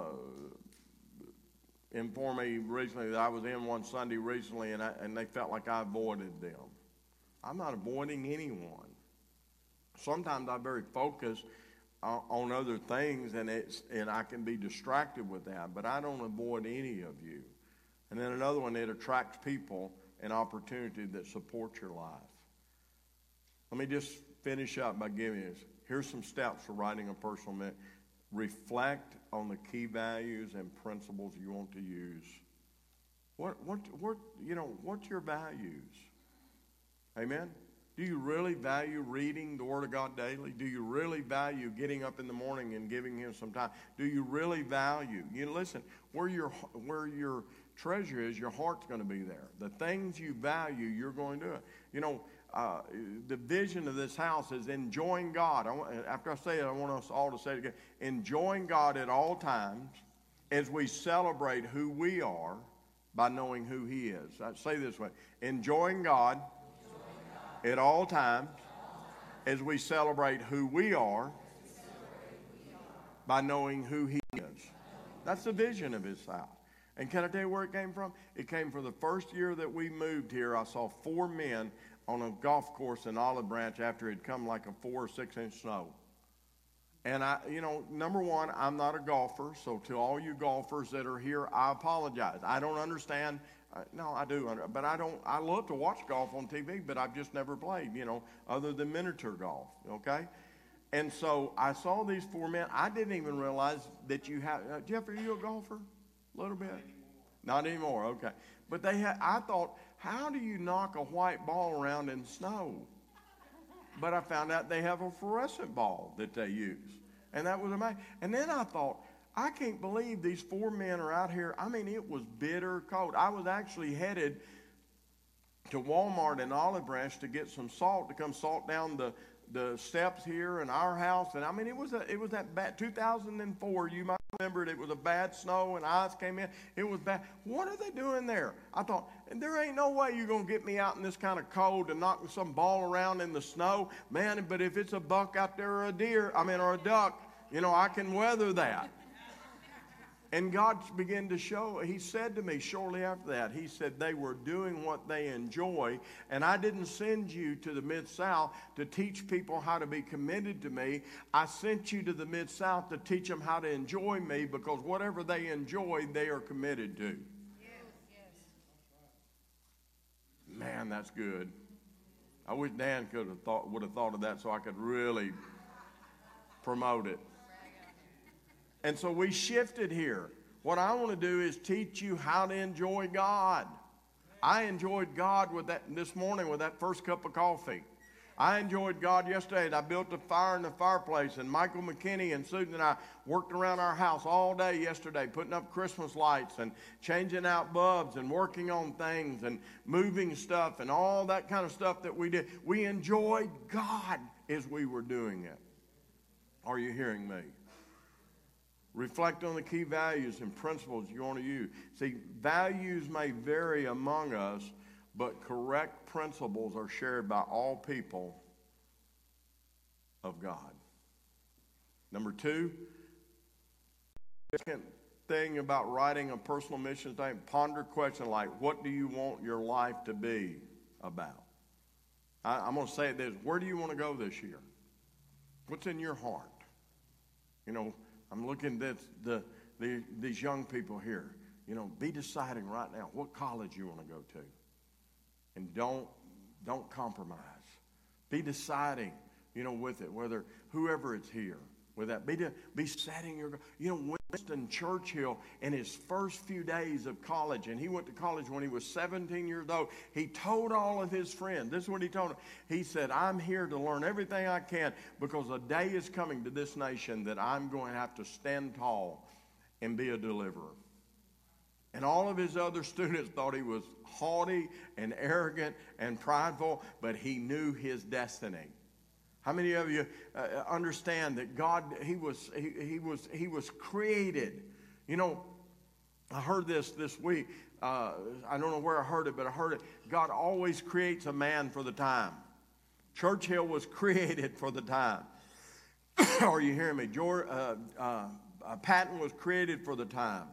informed me recently that I was in one Sunday recently, and they felt like I avoided them. I'm not avoiding anyone. Sometimes I'm very focused on other things, and I can be distracted with that, but I don't avoid any of you. And then another one, it attracts people and opportunity that support your life. Let me just finish up by giving you this. Here's some steps for writing a personal minute. Reflect on the key values and principles you want to use. What's your values? Amen? Do you really value reading the Word of God daily? Do you really value getting up in the morning and giving Him some time? Do you really value? Listen, where your treasure is, your heart's going to be there. The things you value, you're going to do it. You know, the vision of this house is enjoying God. After I say it, I want us all to say it again. Enjoying God at all times as we celebrate who we are by knowing who He is. I say it this way. Enjoying God at all times as we celebrate who we are by knowing who He is. That's the vision of His house. And can I tell you where it came from? It came from the first year that we moved here. I saw 4 men on a golf course in Olive Branch after it had come like a 4 or 6 inch snow. And number one, I'm not a golfer, so to all you golfers that are here, I apologize. I don't understand. No, I do, but I love to watch golf on TV, but I've just never played, other than miniature golf, okay? And so I saw these 4 men. I didn't even realize that you have, Jeff, are you a golfer? A little bit? Not anymore, okay. But I thought, how do you knock a white ball around in snow? But I found out they have a fluorescent ball that they use. And that was amazing. And then I thought, I can't believe these 4 men are out here. I mean, it was bitter cold. I was actually headed to Walmart in Olive Branch to get some salt, to come salt down the steps here in our house. And I mean, it was that bad. 2004, you might remember it was a bad snow and ice came in. It was bad. What are they doing there? I thought, there ain't no way you're going to get me out in this kind of cold and knock some ball around in the snow. Man, but if it's a buck out there or a duck, I can weather that. And God began to show, He said to me shortly after that, He said they were doing what they enjoy, and I didn't send you to the Mid-South to teach people how to be committed to me. I sent you to the Mid-South to teach them how to enjoy me, because whatever they enjoy, they are committed to. Yes. Man, that's good. I wish Dan would have thought of that so I could really promote it. And so we shifted here. What I want to do is teach you how to enjoy God. I enjoyed God this morning with that first cup of coffee. I enjoyed God yesterday, and I built a fire in the fireplace, and Michael McKinney and Susan and I worked around our house all day yesterday, putting up Christmas lights and changing out bulbs and working on things and moving stuff and all that kind of stuff that we did. We enjoyed God as we were doing it. Are you hearing me? Reflect on the key values and principles you want to use. See, values may vary among us, but correct principles are shared by all people of God. Number 2, second thing about writing a personal mission statement, ponder questions like, what do you want your life to be about? I'm going to say it this, where do you want to go this year? What's in your heart? I'm looking at these young people here. Be deciding right now what college you want to go to. And don't compromise. Be deciding, with it, whether whoever it's here, with that, be setting your, Winston Churchill in his first few days of college, and he went to college when he was 17 years old, he told all of his friends, this is what he told them, he said, I'm here to learn everything I can because a day is coming to this nation that I'm going to have to stand tall and be a deliverer. And all of his other students thought he was haughty and arrogant and prideful, but he knew his destiny. How many of you understand that God, he was created? I heard this week. I don't know where I heard it, but I heard it. God always creates a man for the time. Churchill was created for the time. Are you hearing me? Patton was created for the time.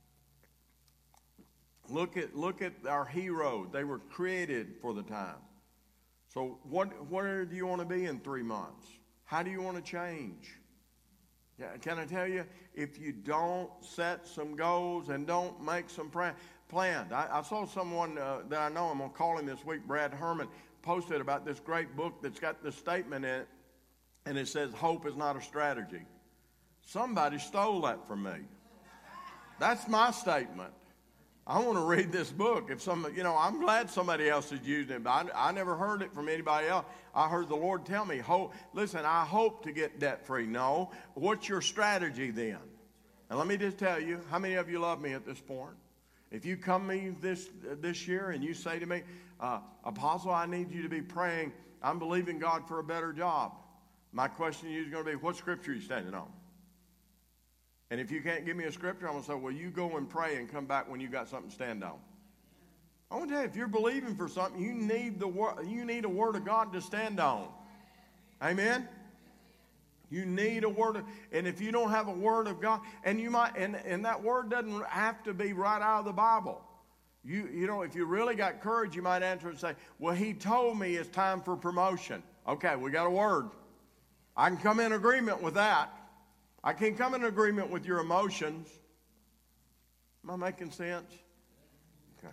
Look at our hero. They were created for the time. So where do you want to be in 3 months? How do you want to change? Yeah, can I tell you, if you don't set some goals and don't make some plans. I saw someone that I know, I'm going to call him this week, Brad Herman, posted about this great book that's got this statement in it, and it says, hope is not a strategy. Somebody stole that from me. That's my statement. I want to read this book. I'm glad somebody else is using it, but I never heard it from anybody else. I heard the Lord tell me, listen, I hope to get debt free. No. What's your strategy then? And let me just tell you, how many of you love me at this point? If you come to me this year and you say to me, Apostle, I need you to be praying, I'm believing God for a better job. My question to you is going to be, what scripture are you standing on? And if you can't give me a scripture, I'm going to say, well, you go and pray and come back when you got something to stand on. I want to tell you, if you're believing for something, you need a word of God to stand on. Amen? You need a word and if you don't have a word of God, and you might, and that word doesn't have to be right out of the Bible. If you really got courage, you might answer and say, well, he told me it's time for promotion. Okay, we got a word. I can come in agreement with that. I can come in agreement with your emotions. Am I making sense? Okay.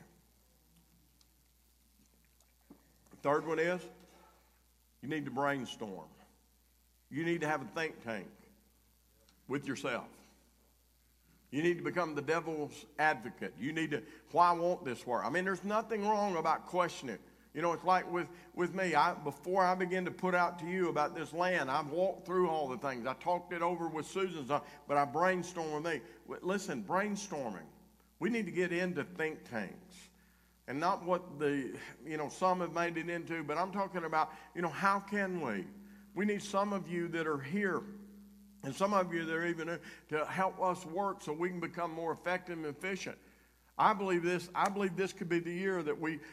The third one is, you need to brainstorm. You need to have a think tank with yourself. You need to become the devil's advocate. You need to, why won't this work? I mean, there's nothing wrong about questioning. It's like with me. Before I begin to put out to you about this land, I've walked through all the things. I talked it over with Susan, but I brainstormed with me. Listen, brainstorming. We need to get into think tanks. And not what some have made it into, but I'm talking about, how can we? We need some of you that are here, and some of you that are even to help us work so we can become more effective and efficient. I believe this could be the year that we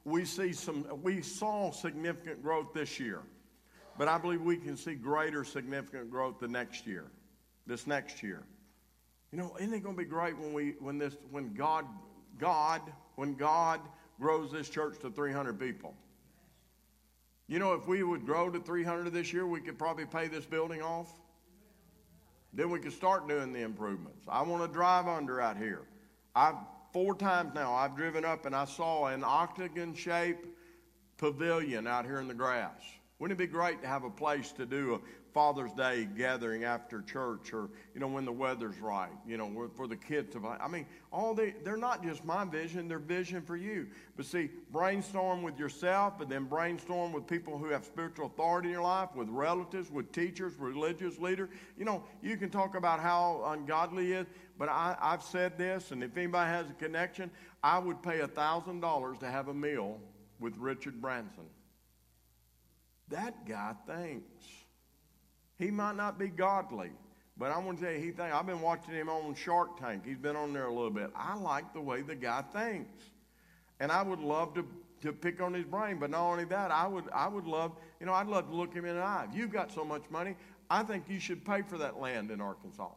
saw significant growth this year, but I believe we can see greater significant growth this next year. Isn't it going to be great when God grows this church to 300 people? If we would grow to 300 this year, we could probably pay this building off. Then we could start doing the improvements. I want to drive under out here. 4 times now I've driven up and I saw an octagon-shaped pavilion out here in the grass. Wouldn't it be great to have a place to do a Father's Day gathering after church, or when the weather's right, for the kids to buy? I mean, they're not just my vision, they're vision for you. But see, brainstorm with yourself, but then brainstorm with people who have spiritual authority in your life, with relatives, with teachers, religious leaders. You can talk about how ungodly it is, but I've said this, and if anybody has a connection, I would pay $1,000 to have a meal with Richard Branson. That guy thinks. He might not be godly, but I want to tell you, I've been watching him on Shark Tank. He's been on there a little bit. I like the way the guy thinks. And I would love to pick on his brain, but not only that, I'd love to look him in the eye. If you've got so much money, I think you should pay for that land in Arkansas.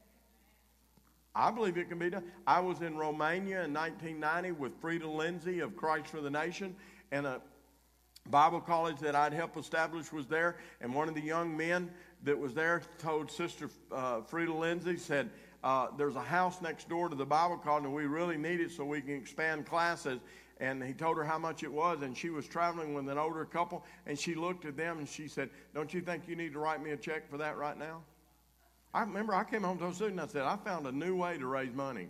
I believe it can be done. I was in Romania in 1990 with Frida Lindsay of Christ for the Nation, and a Bible college that I'd helped establish was there, and one of the young men that was there told Sister Frida Lindsay, said, there's a house next door to the Bible college, and we really need it so we can expand classes. and he told her how much it was, and she was traveling with an older couple, and she looked at them and she said, "Don't you think you need to write me a check for that right now?" I remember I came home to Susan and I said, "I found a new way to raise money."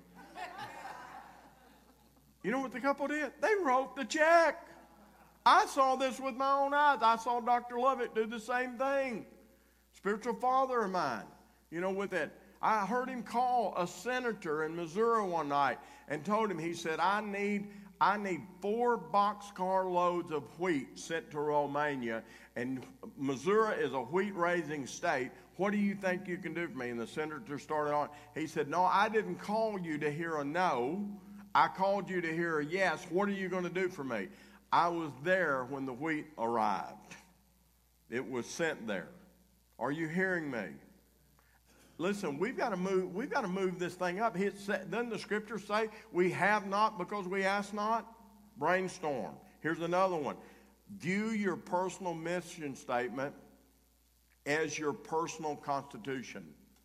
You know what the couple did? They wrote the check. I saw this with my own eyes. I saw Dr. Lovett do the same thing. Spiritual father of mine, with that. I heard him call a senator in Missouri one night and told him, he said, I need 4 boxcar loads of wheat sent to Romania, and Missouri is a wheat-raising state. What do you think you can do for me? And the senator started on. He said, "No, I didn't call you to hear a no. I called you to hear a yes. What are you going to do for me?" I was there when the wheat arrived. It was sent there. Are you hearing me? Listen, we've got to move this thing up. Doesn't the scripture say we have not because we ask not? Brainstorm. Here's another one. View your personal mission statement as your personal constitution.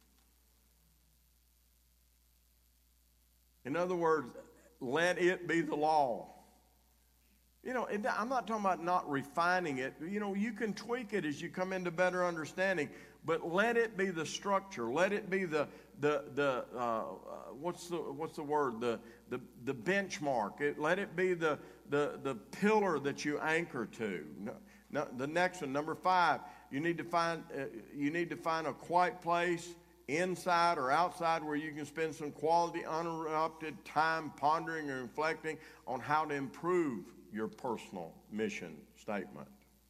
In other words, let it be the law. I'm not talking about not refining it. You can tweak it as you come into better understanding, but let it be the structure. Let it be the what's the word? The benchmark. Let it be the pillar that you anchor to. No, the next one, number 5, you need to find a quiet place, inside or outside, where you can spend some quality, uninterrupted time pondering and reflecting on how to improve your personal mission statement.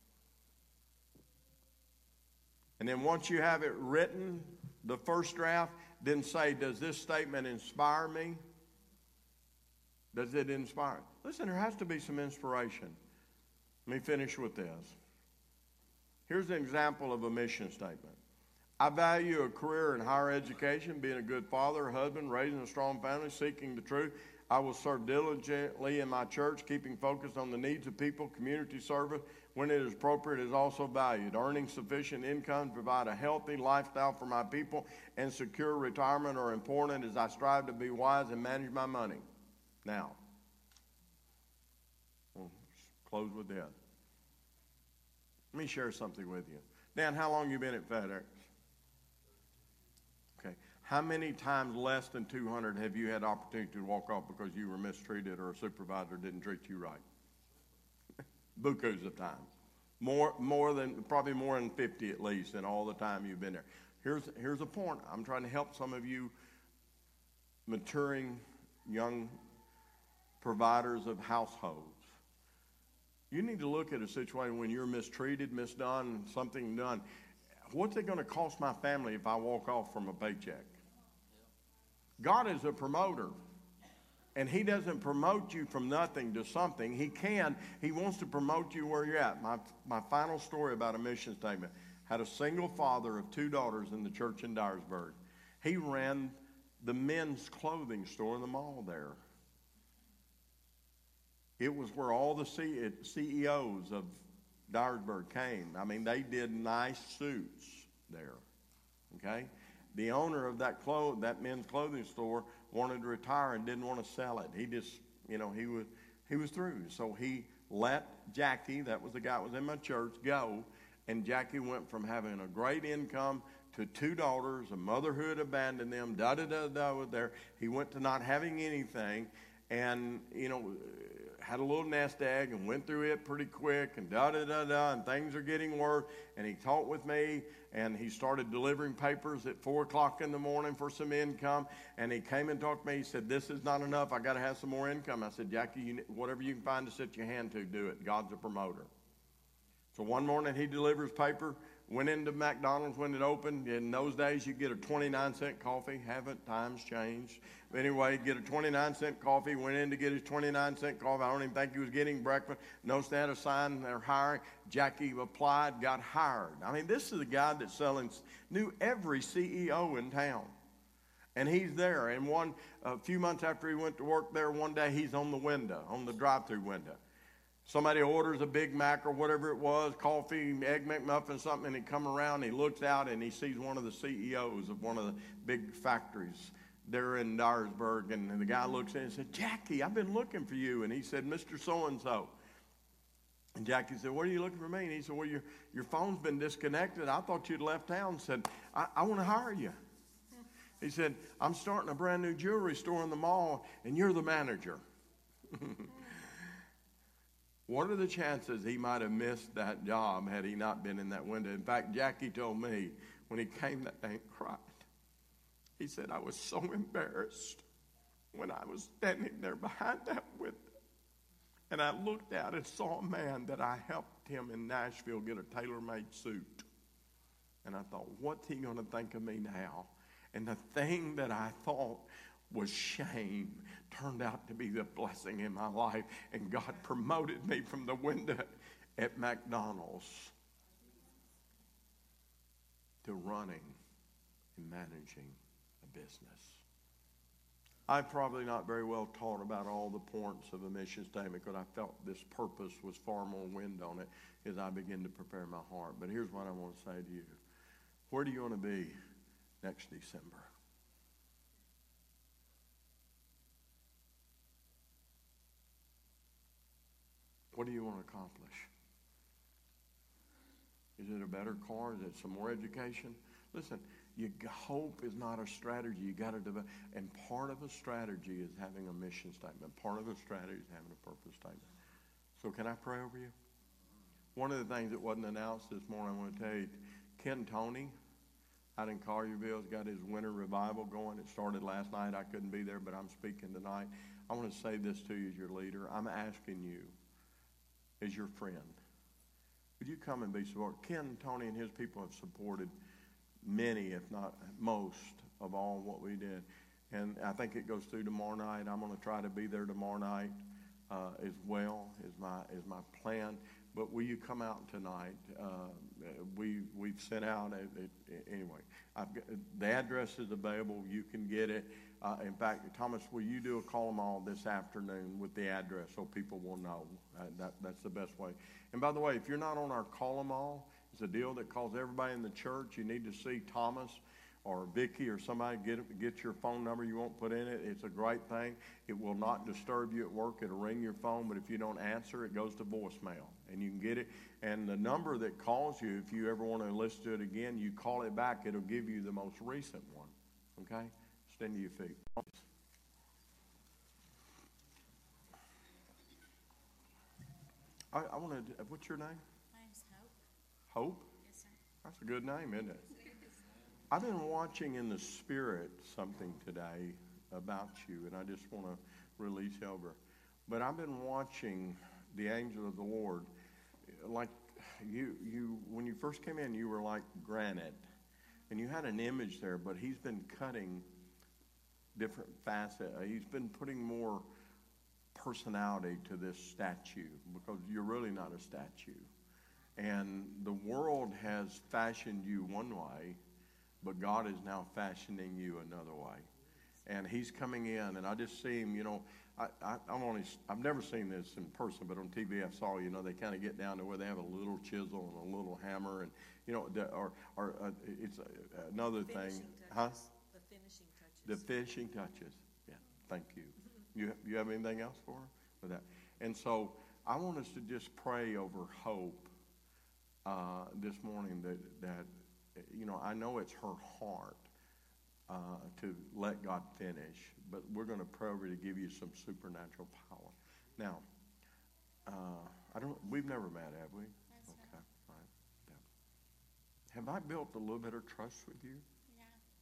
And then once you have it written, the first draft, then say, does this statement inspire me? Does it inspire? Listen, there has to be some inspiration. Let me finish with this. Here's an example of a mission statement. I value a career in higher education, being a good father, husband, raising a strong family, seeking the truth. I will serve diligently in my church, keeping focused on the needs of people. Community service, when it is appropriate, is also valued. Earning sufficient income to provide a healthy lifestyle for my people and secure retirement are important as I strive to be wise and manage my money. Now, we'll close with this. Let me share something with you. Dan, how long have you been at FedEx? Okay. How many times less than 200 have you had opportunity to walk off because you were mistreated or a supervisor didn't treat you right? Bukus of times. Probably more than 50 at least in all the time you've been there. Here's a point. I'm trying to help some of you maturing young providers of households. You need to look at a situation when you're mistreated, misdone, something done. What's it going to cost my family if I walk off from a paycheck? God is a promoter, and he doesn't promote you from nothing to something. He wants to promote you where you're at. My final story about a mission statement. Had a single father of 2 daughters in the church in Dyersburg. He ran the men's clothing store in the mall there. It was where all the CEOs of Dyersburg came. I mean, they did nice suits there, okay? The owner of that men's clothing store wanted to retire and didn't want to sell it. He just, he was through. So he let Jackie, that was the guy that was in my church, go. And Jackie went from having a great income to 2 daughters, a motherhood abandoned them, with there. He went to not having anything and, had a little nest egg and went through it pretty quick and and things are getting worse. And he talked with me and he started delivering papers at 4 o'clock in the morning for some income. And he came and talked to me. He said, "This is not enough. I got to have some more income." I said, "Jackie, whatever you can find to set your hand to, do it. God's a promoter." So one morning he delivers paper, went into McDonald's when it opened. In those days, you get a 29-cent coffee. Haven't times changed? But anyway, get a 29-cent coffee. Went in to get his 29-cent coffee. I don't even think he was getting breakfast. Noticed they had a sign they're hiring. Jackie applied, got hired. I mean, this is a guy that's knew every CEO in town. And he's there. And a few months after he went to work there, one day he's on the window, on the drive-through window. Somebody orders a Big Mac or whatever it was, coffee, egg McMuffin, something, and he come around, he looks out, and he sees one of the CEOs of one of the big factories they're in Dyersburg, and the guy looks in and said, Jackie, I've been looking for you. And he said, Mr. So-and-so. And Jackie said, what are you looking for me? And he said, well, your phone's been disconnected. I thought you'd left town. Said, I want to hire you. He said, I'm starting a brand new jewelry store in the mall, and you're the manager. What are the chances he might have missed that job had he not been in that window? In fact, Jackie told me when he came that day and cried, he said, I was so embarrassed when I was standing there behind that window. And I looked out and saw a man that I helped him in Nashville get a tailor-made suit. And I thought, what's he going to think of me now? And the thing that I thought was shame turned out to be the blessing in my life. And God promoted me from the window at McDonald's to running and managing a business. I'm probably not very well taught about all the points of a mission statement because I felt this purpose was far more wind on it as I begin to prepare my heart. But here's what I want to say to you. Where do you want to be next December? What do you want to accomplish? Is it a better car? Is it some more education? Listen, hope is not a strategy. You got to develop. And part of a strategy is having a mission statement. Part of a strategy is having a purpose statement. So can I pray over you? One of the things that wasn't announced this morning, I want to tell you, Ken Tony out in Collierville has got his winter revival going. It started last night. I couldn't be there, but I'm speaking tonight. I want to say this to you as your leader. I'm asking you as your friend, would you come and be supported? Ken Tony and his people have supported many, if not most, of all what we did. And I think it goes through tomorrow night. I'm going to try to be there tomorrow night as well, is my plan. But will you come out tonight? We've sent out, anyway, the address is available. You can get it. In fact, Thomas, will you do a call them all this afternoon with the address so people will know? That's the best way. And by the way, if you're not on our call them all, it's a deal that calls everybody in the church. You need to see Thomas or Vicky or somebody, get your phone number you won't put in it. It's a great thing. It will not disturb you at work. It'll ring your phone, but if you don't answer, it goes to voicemail, and you can get it. And the number that calls you, if you ever want to listen to it again, you call it back. It'll give you the most recent one, okay? Stand to your feet. I want to, what's your name? My name's Hope. Hope? Yes, sir. That's a good name, isn't it? I've been watching in the spirit something today about you, and I just want to release over. But I've been watching the angel of the Lord. Like you when you first came in, you were like granite, and you had an image there, but he's been cutting different facets. He's been putting more personality to this statue because you're really not a statue. And the world has fashioned you one way, but God is now fashioning you another way. And he's coming in, and I just see him, I've never seen this in person, but on TV I saw, they kind of get down to where they have a little chisel and a little hammer, and, it's another thing. Huh? The finishing touches. The finishing touches. Yeah, thank you. You have anything else for her? For that? And so I want us to just pray over Hope this morning that I know it's her heart to let God finish, but we're going to pray over to give you some supernatural power. Now, we've never met, have we? Yes, okay, all right. Yeah. Have I built a little bit of trust with you? Yeah.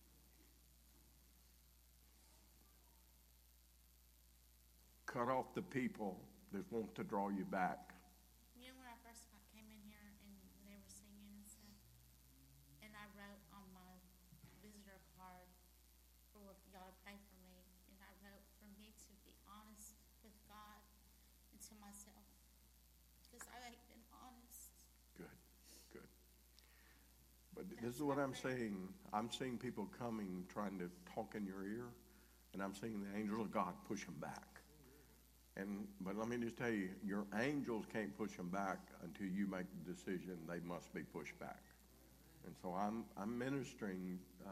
Cut off the people that want to draw you back. When I first came in here and they were singing and stuff, and I wrote on my visitor card for y'all to pray for me, and I wrote for me to be honest with God and to myself, because I ain't been honest. Good. But this is what I'm saying. I'm seeing people coming, trying to talk in your ear, and I'm seeing the angels of God push them back. But let me just tell you, your angels can't push them back until you make the decision they must be pushed back. And so I'm ministering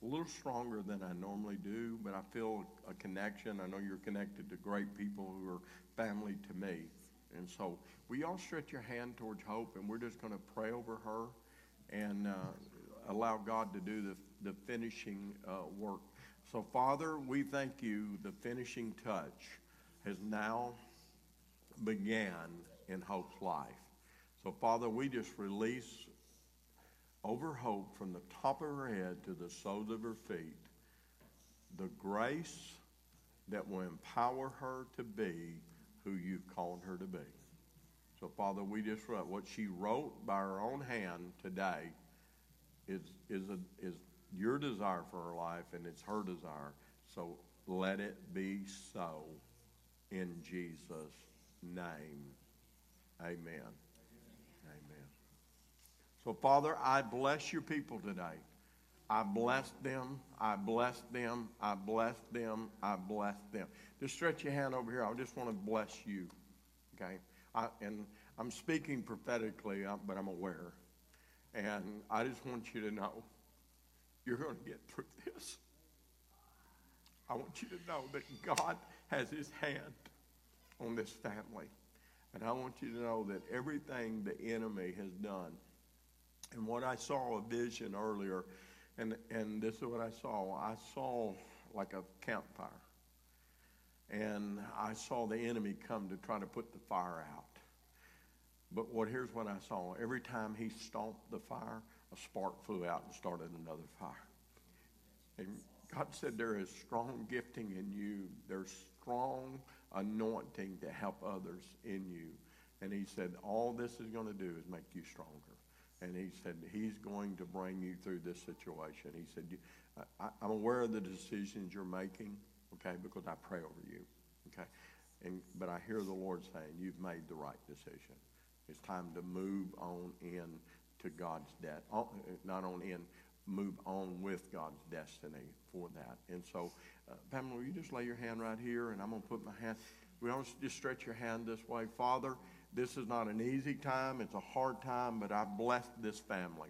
a little stronger than I normally do, but I feel a connection. I know you're connected to great people who are family to me. And so we all stretch your hand towards Hope, and we're just going to pray over her and allow God to do the finishing work. So, Father, we thank you. The finishing touch has now began in Hope's life. So, Father, we just release over Hope from the top of her head to the soles of her feet the grace that will empower her to be who you've called her to be. So, Father, we just wrote what she wrote by her own hand today is your desire for her life, and it's her desire. So let it be so in Jesus' name. Amen. Amen. So, Father, I bless your people today. I bless them. I bless them. I bless them. I bless them. Just stretch your hand over here. I just want to bless you. Okay? And I'm speaking prophetically, but I'm aware. And I just want you to know you're going to get through this. I want you to know that God has his hand on this family. And I want you to know that everything the enemy has done, and what I saw a vision earlier, and this is what I saw. I saw like a campfire. And I saw the enemy come to try to put the fire out. But here's what I saw. Every time he stomped the fire, a spark flew out and started another fire. And God said there is strong gifting in you. There's strong anointing to help others in you. And he said all this is going to do is make you stronger. And he said he's going to bring you through this situation. He said, I'm aware of the decisions you're making, okay, because I pray over you, okay? But I hear the Lord saying you've made the right decision. It's time to move on in to God's not on in, move on with God's destiny for that. And so, Pamela, will you just lay your hand right here, and I'm going to put my hand. We don't just stretch your hand this way. Father, this is not an easy time. It's a hard time, but I bless this family.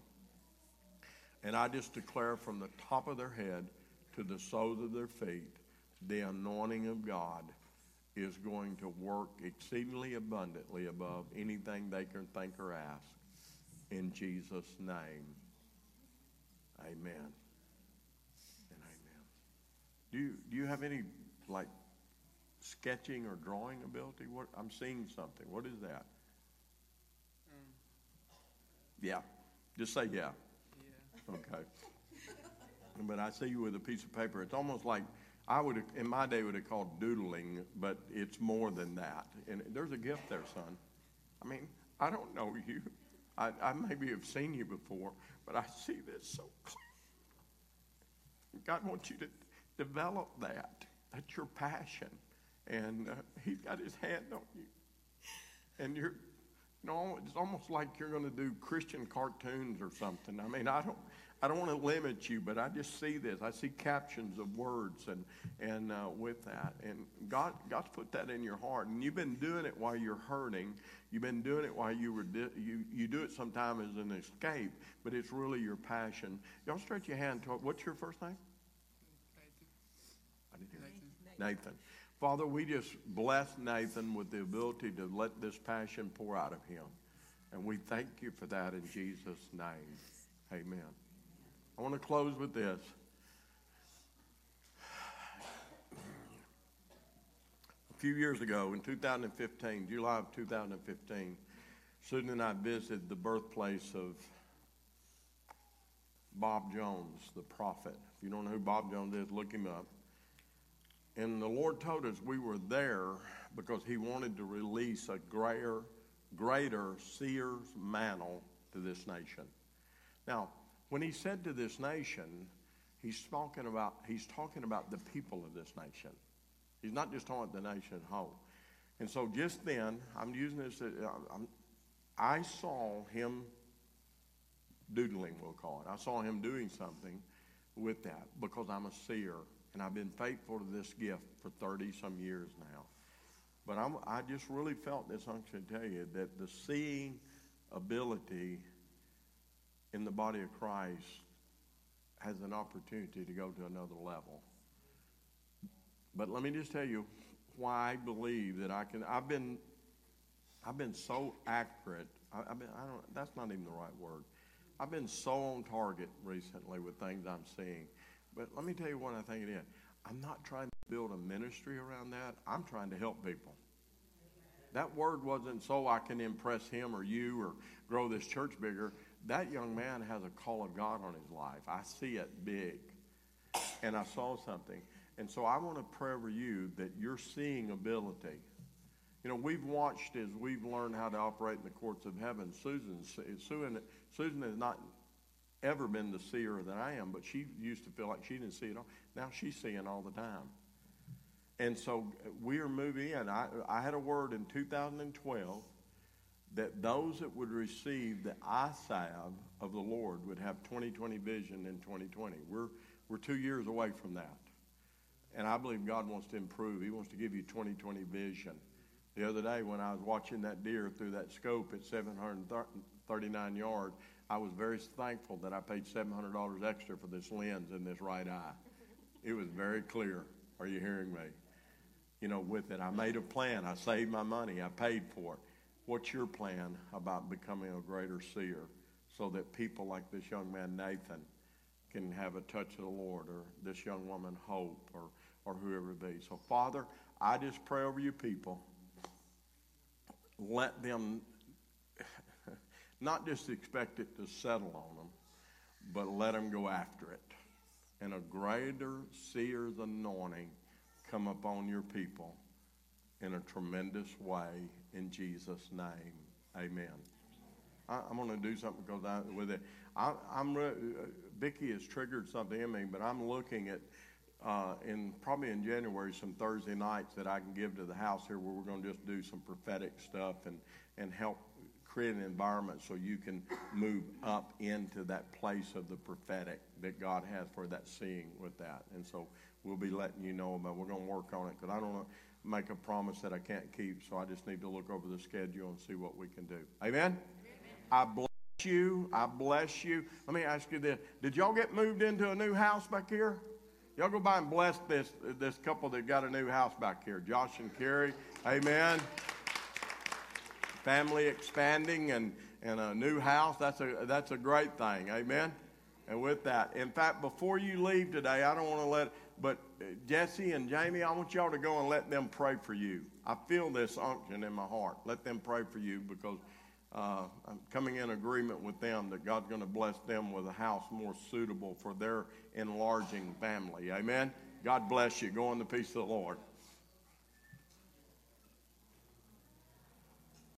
And I just declare from the top of their head to the soles of their feet, the anointing of God is going to work exceedingly abundantly above anything they can think or ask. In Jesus' name, amen and amen. Do you have any, like, sketching or drawing ability? What I'm seeing something. What is that? Yeah. Just say yeah. Yeah. Okay. But I see you with a piece of paper. It's almost like in my day, would have called doodling, but it's more than that. And there's a gift there, son. I mean, I don't know you. I maybe have seen you before, but I see this so clear. God wants you to develop that. That's your passion. And he's got his hand on you. And it's almost like you're going to do Christian cartoons or something. I mean, I don't want to limit you, but I just see this. I see captions of words and with that. And God's put that in your heart. And you've been doing it while you're hurting. You've been doing it while you do it sometimes as an escape, but it's really your passion. Y'all stretch your hand toward, what's your first name? I didn't hear Nathan. Father, we just bless Nathan with the ability to let this passion pour out of him. And we thank you for that in Jesus' name. Amen. I want to close with this. A few years ago, in 2015, July of 2015, Susan and I visited the birthplace of Bob Jones, the prophet. If you don't know who Bob Jones is, look him up. And the Lord told us we were there because he wanted to release a greater seer's mantle to this nation. Now, when he said to this nation, he's talking about the people of this nation. He's not just talking about the nation as a whole. And so just then, I'm using this, I saw him doodling, we'll call it. I saw him doing something with that because I'm a seer. And I've been faithful to this gift for 30-some years now. But I just really felt this unction to tell you that the seeing ability in the body of Christ has an opportunity to go to another level. But let me just tell you why I believe that I can. I've been so accurate. That's not even the right word. I've been so on target recently with things I'm seeing. But let me tell you what I think it is. I'm not trying to build a ministry around that. I'm trying to help people. That word wasn't so I can impress him or you or grow this church bigger. That young man has a call of God on his life. I see it big. And I saw something. And so I want to pray over you that you're seeing ability. You know, we've watched as we've learned how to operate in the courts of heaven. Susan has not ever been the seer that I am, but she used to feel like she didn't see it all. Now she's seeing all the time. And so we are moving in. I had a word in 2012 that those that would receive the eye salve of the Lord would have 20/20 vision in 2020. We're 2 years away from that. And I believe God wants to improve. He wants to give you 20/20 vision. The other day when I was watching that deer through that scope at 739 yards, I was very thankful that I paid $700 extra for this lens in this right eye. It was very clear. Are you hearing me? You know, with it, I made a plan. I saved my money. I paid for it. What's your plan about becoming a greater seer so that people like this young man, Nathan, can have a touch of the Lord, or this young woman, Hope, or whoever it be? So, Father, I just pray over you people. Let them not just expect it to settle on them, but let them go after it. And a greater seer's anointing come upon your people in a tremendous way in Jesus' name. Amen. I'm going to do something because with it. Vicki has triggered something in me, but I'm looking at probably in January some Thursday nights that I can give to the house here where we're going to just do some prophetic stuff and help create an environment so you can move up into that place of the prophetic that God has for that seeing with that. And so we'll be letting you know about. We're going to work on it because I don't want to make a promise that I can't keep. So I just need to look over the schedule and see what we can do. Amen. I bless you. I bless you. Let me ask you this: did y'all get moved into a new house back here? Y'all go by and bless this couple that got a new house back here, Josh and Carrie. Amen. Family expanding and a new house. That's a great thing. Amen. And with that, in fact, before you leave today, I don't want to but Jesse and Jamie, I want y'all to go and let them pray for you. I feel this unction in my heart. Let them pray for you because I'm coming in agreement with them that God's going to bless them with a house more suitable for their enlarging family. Amen. God bless you. Go in the peace of the Lord.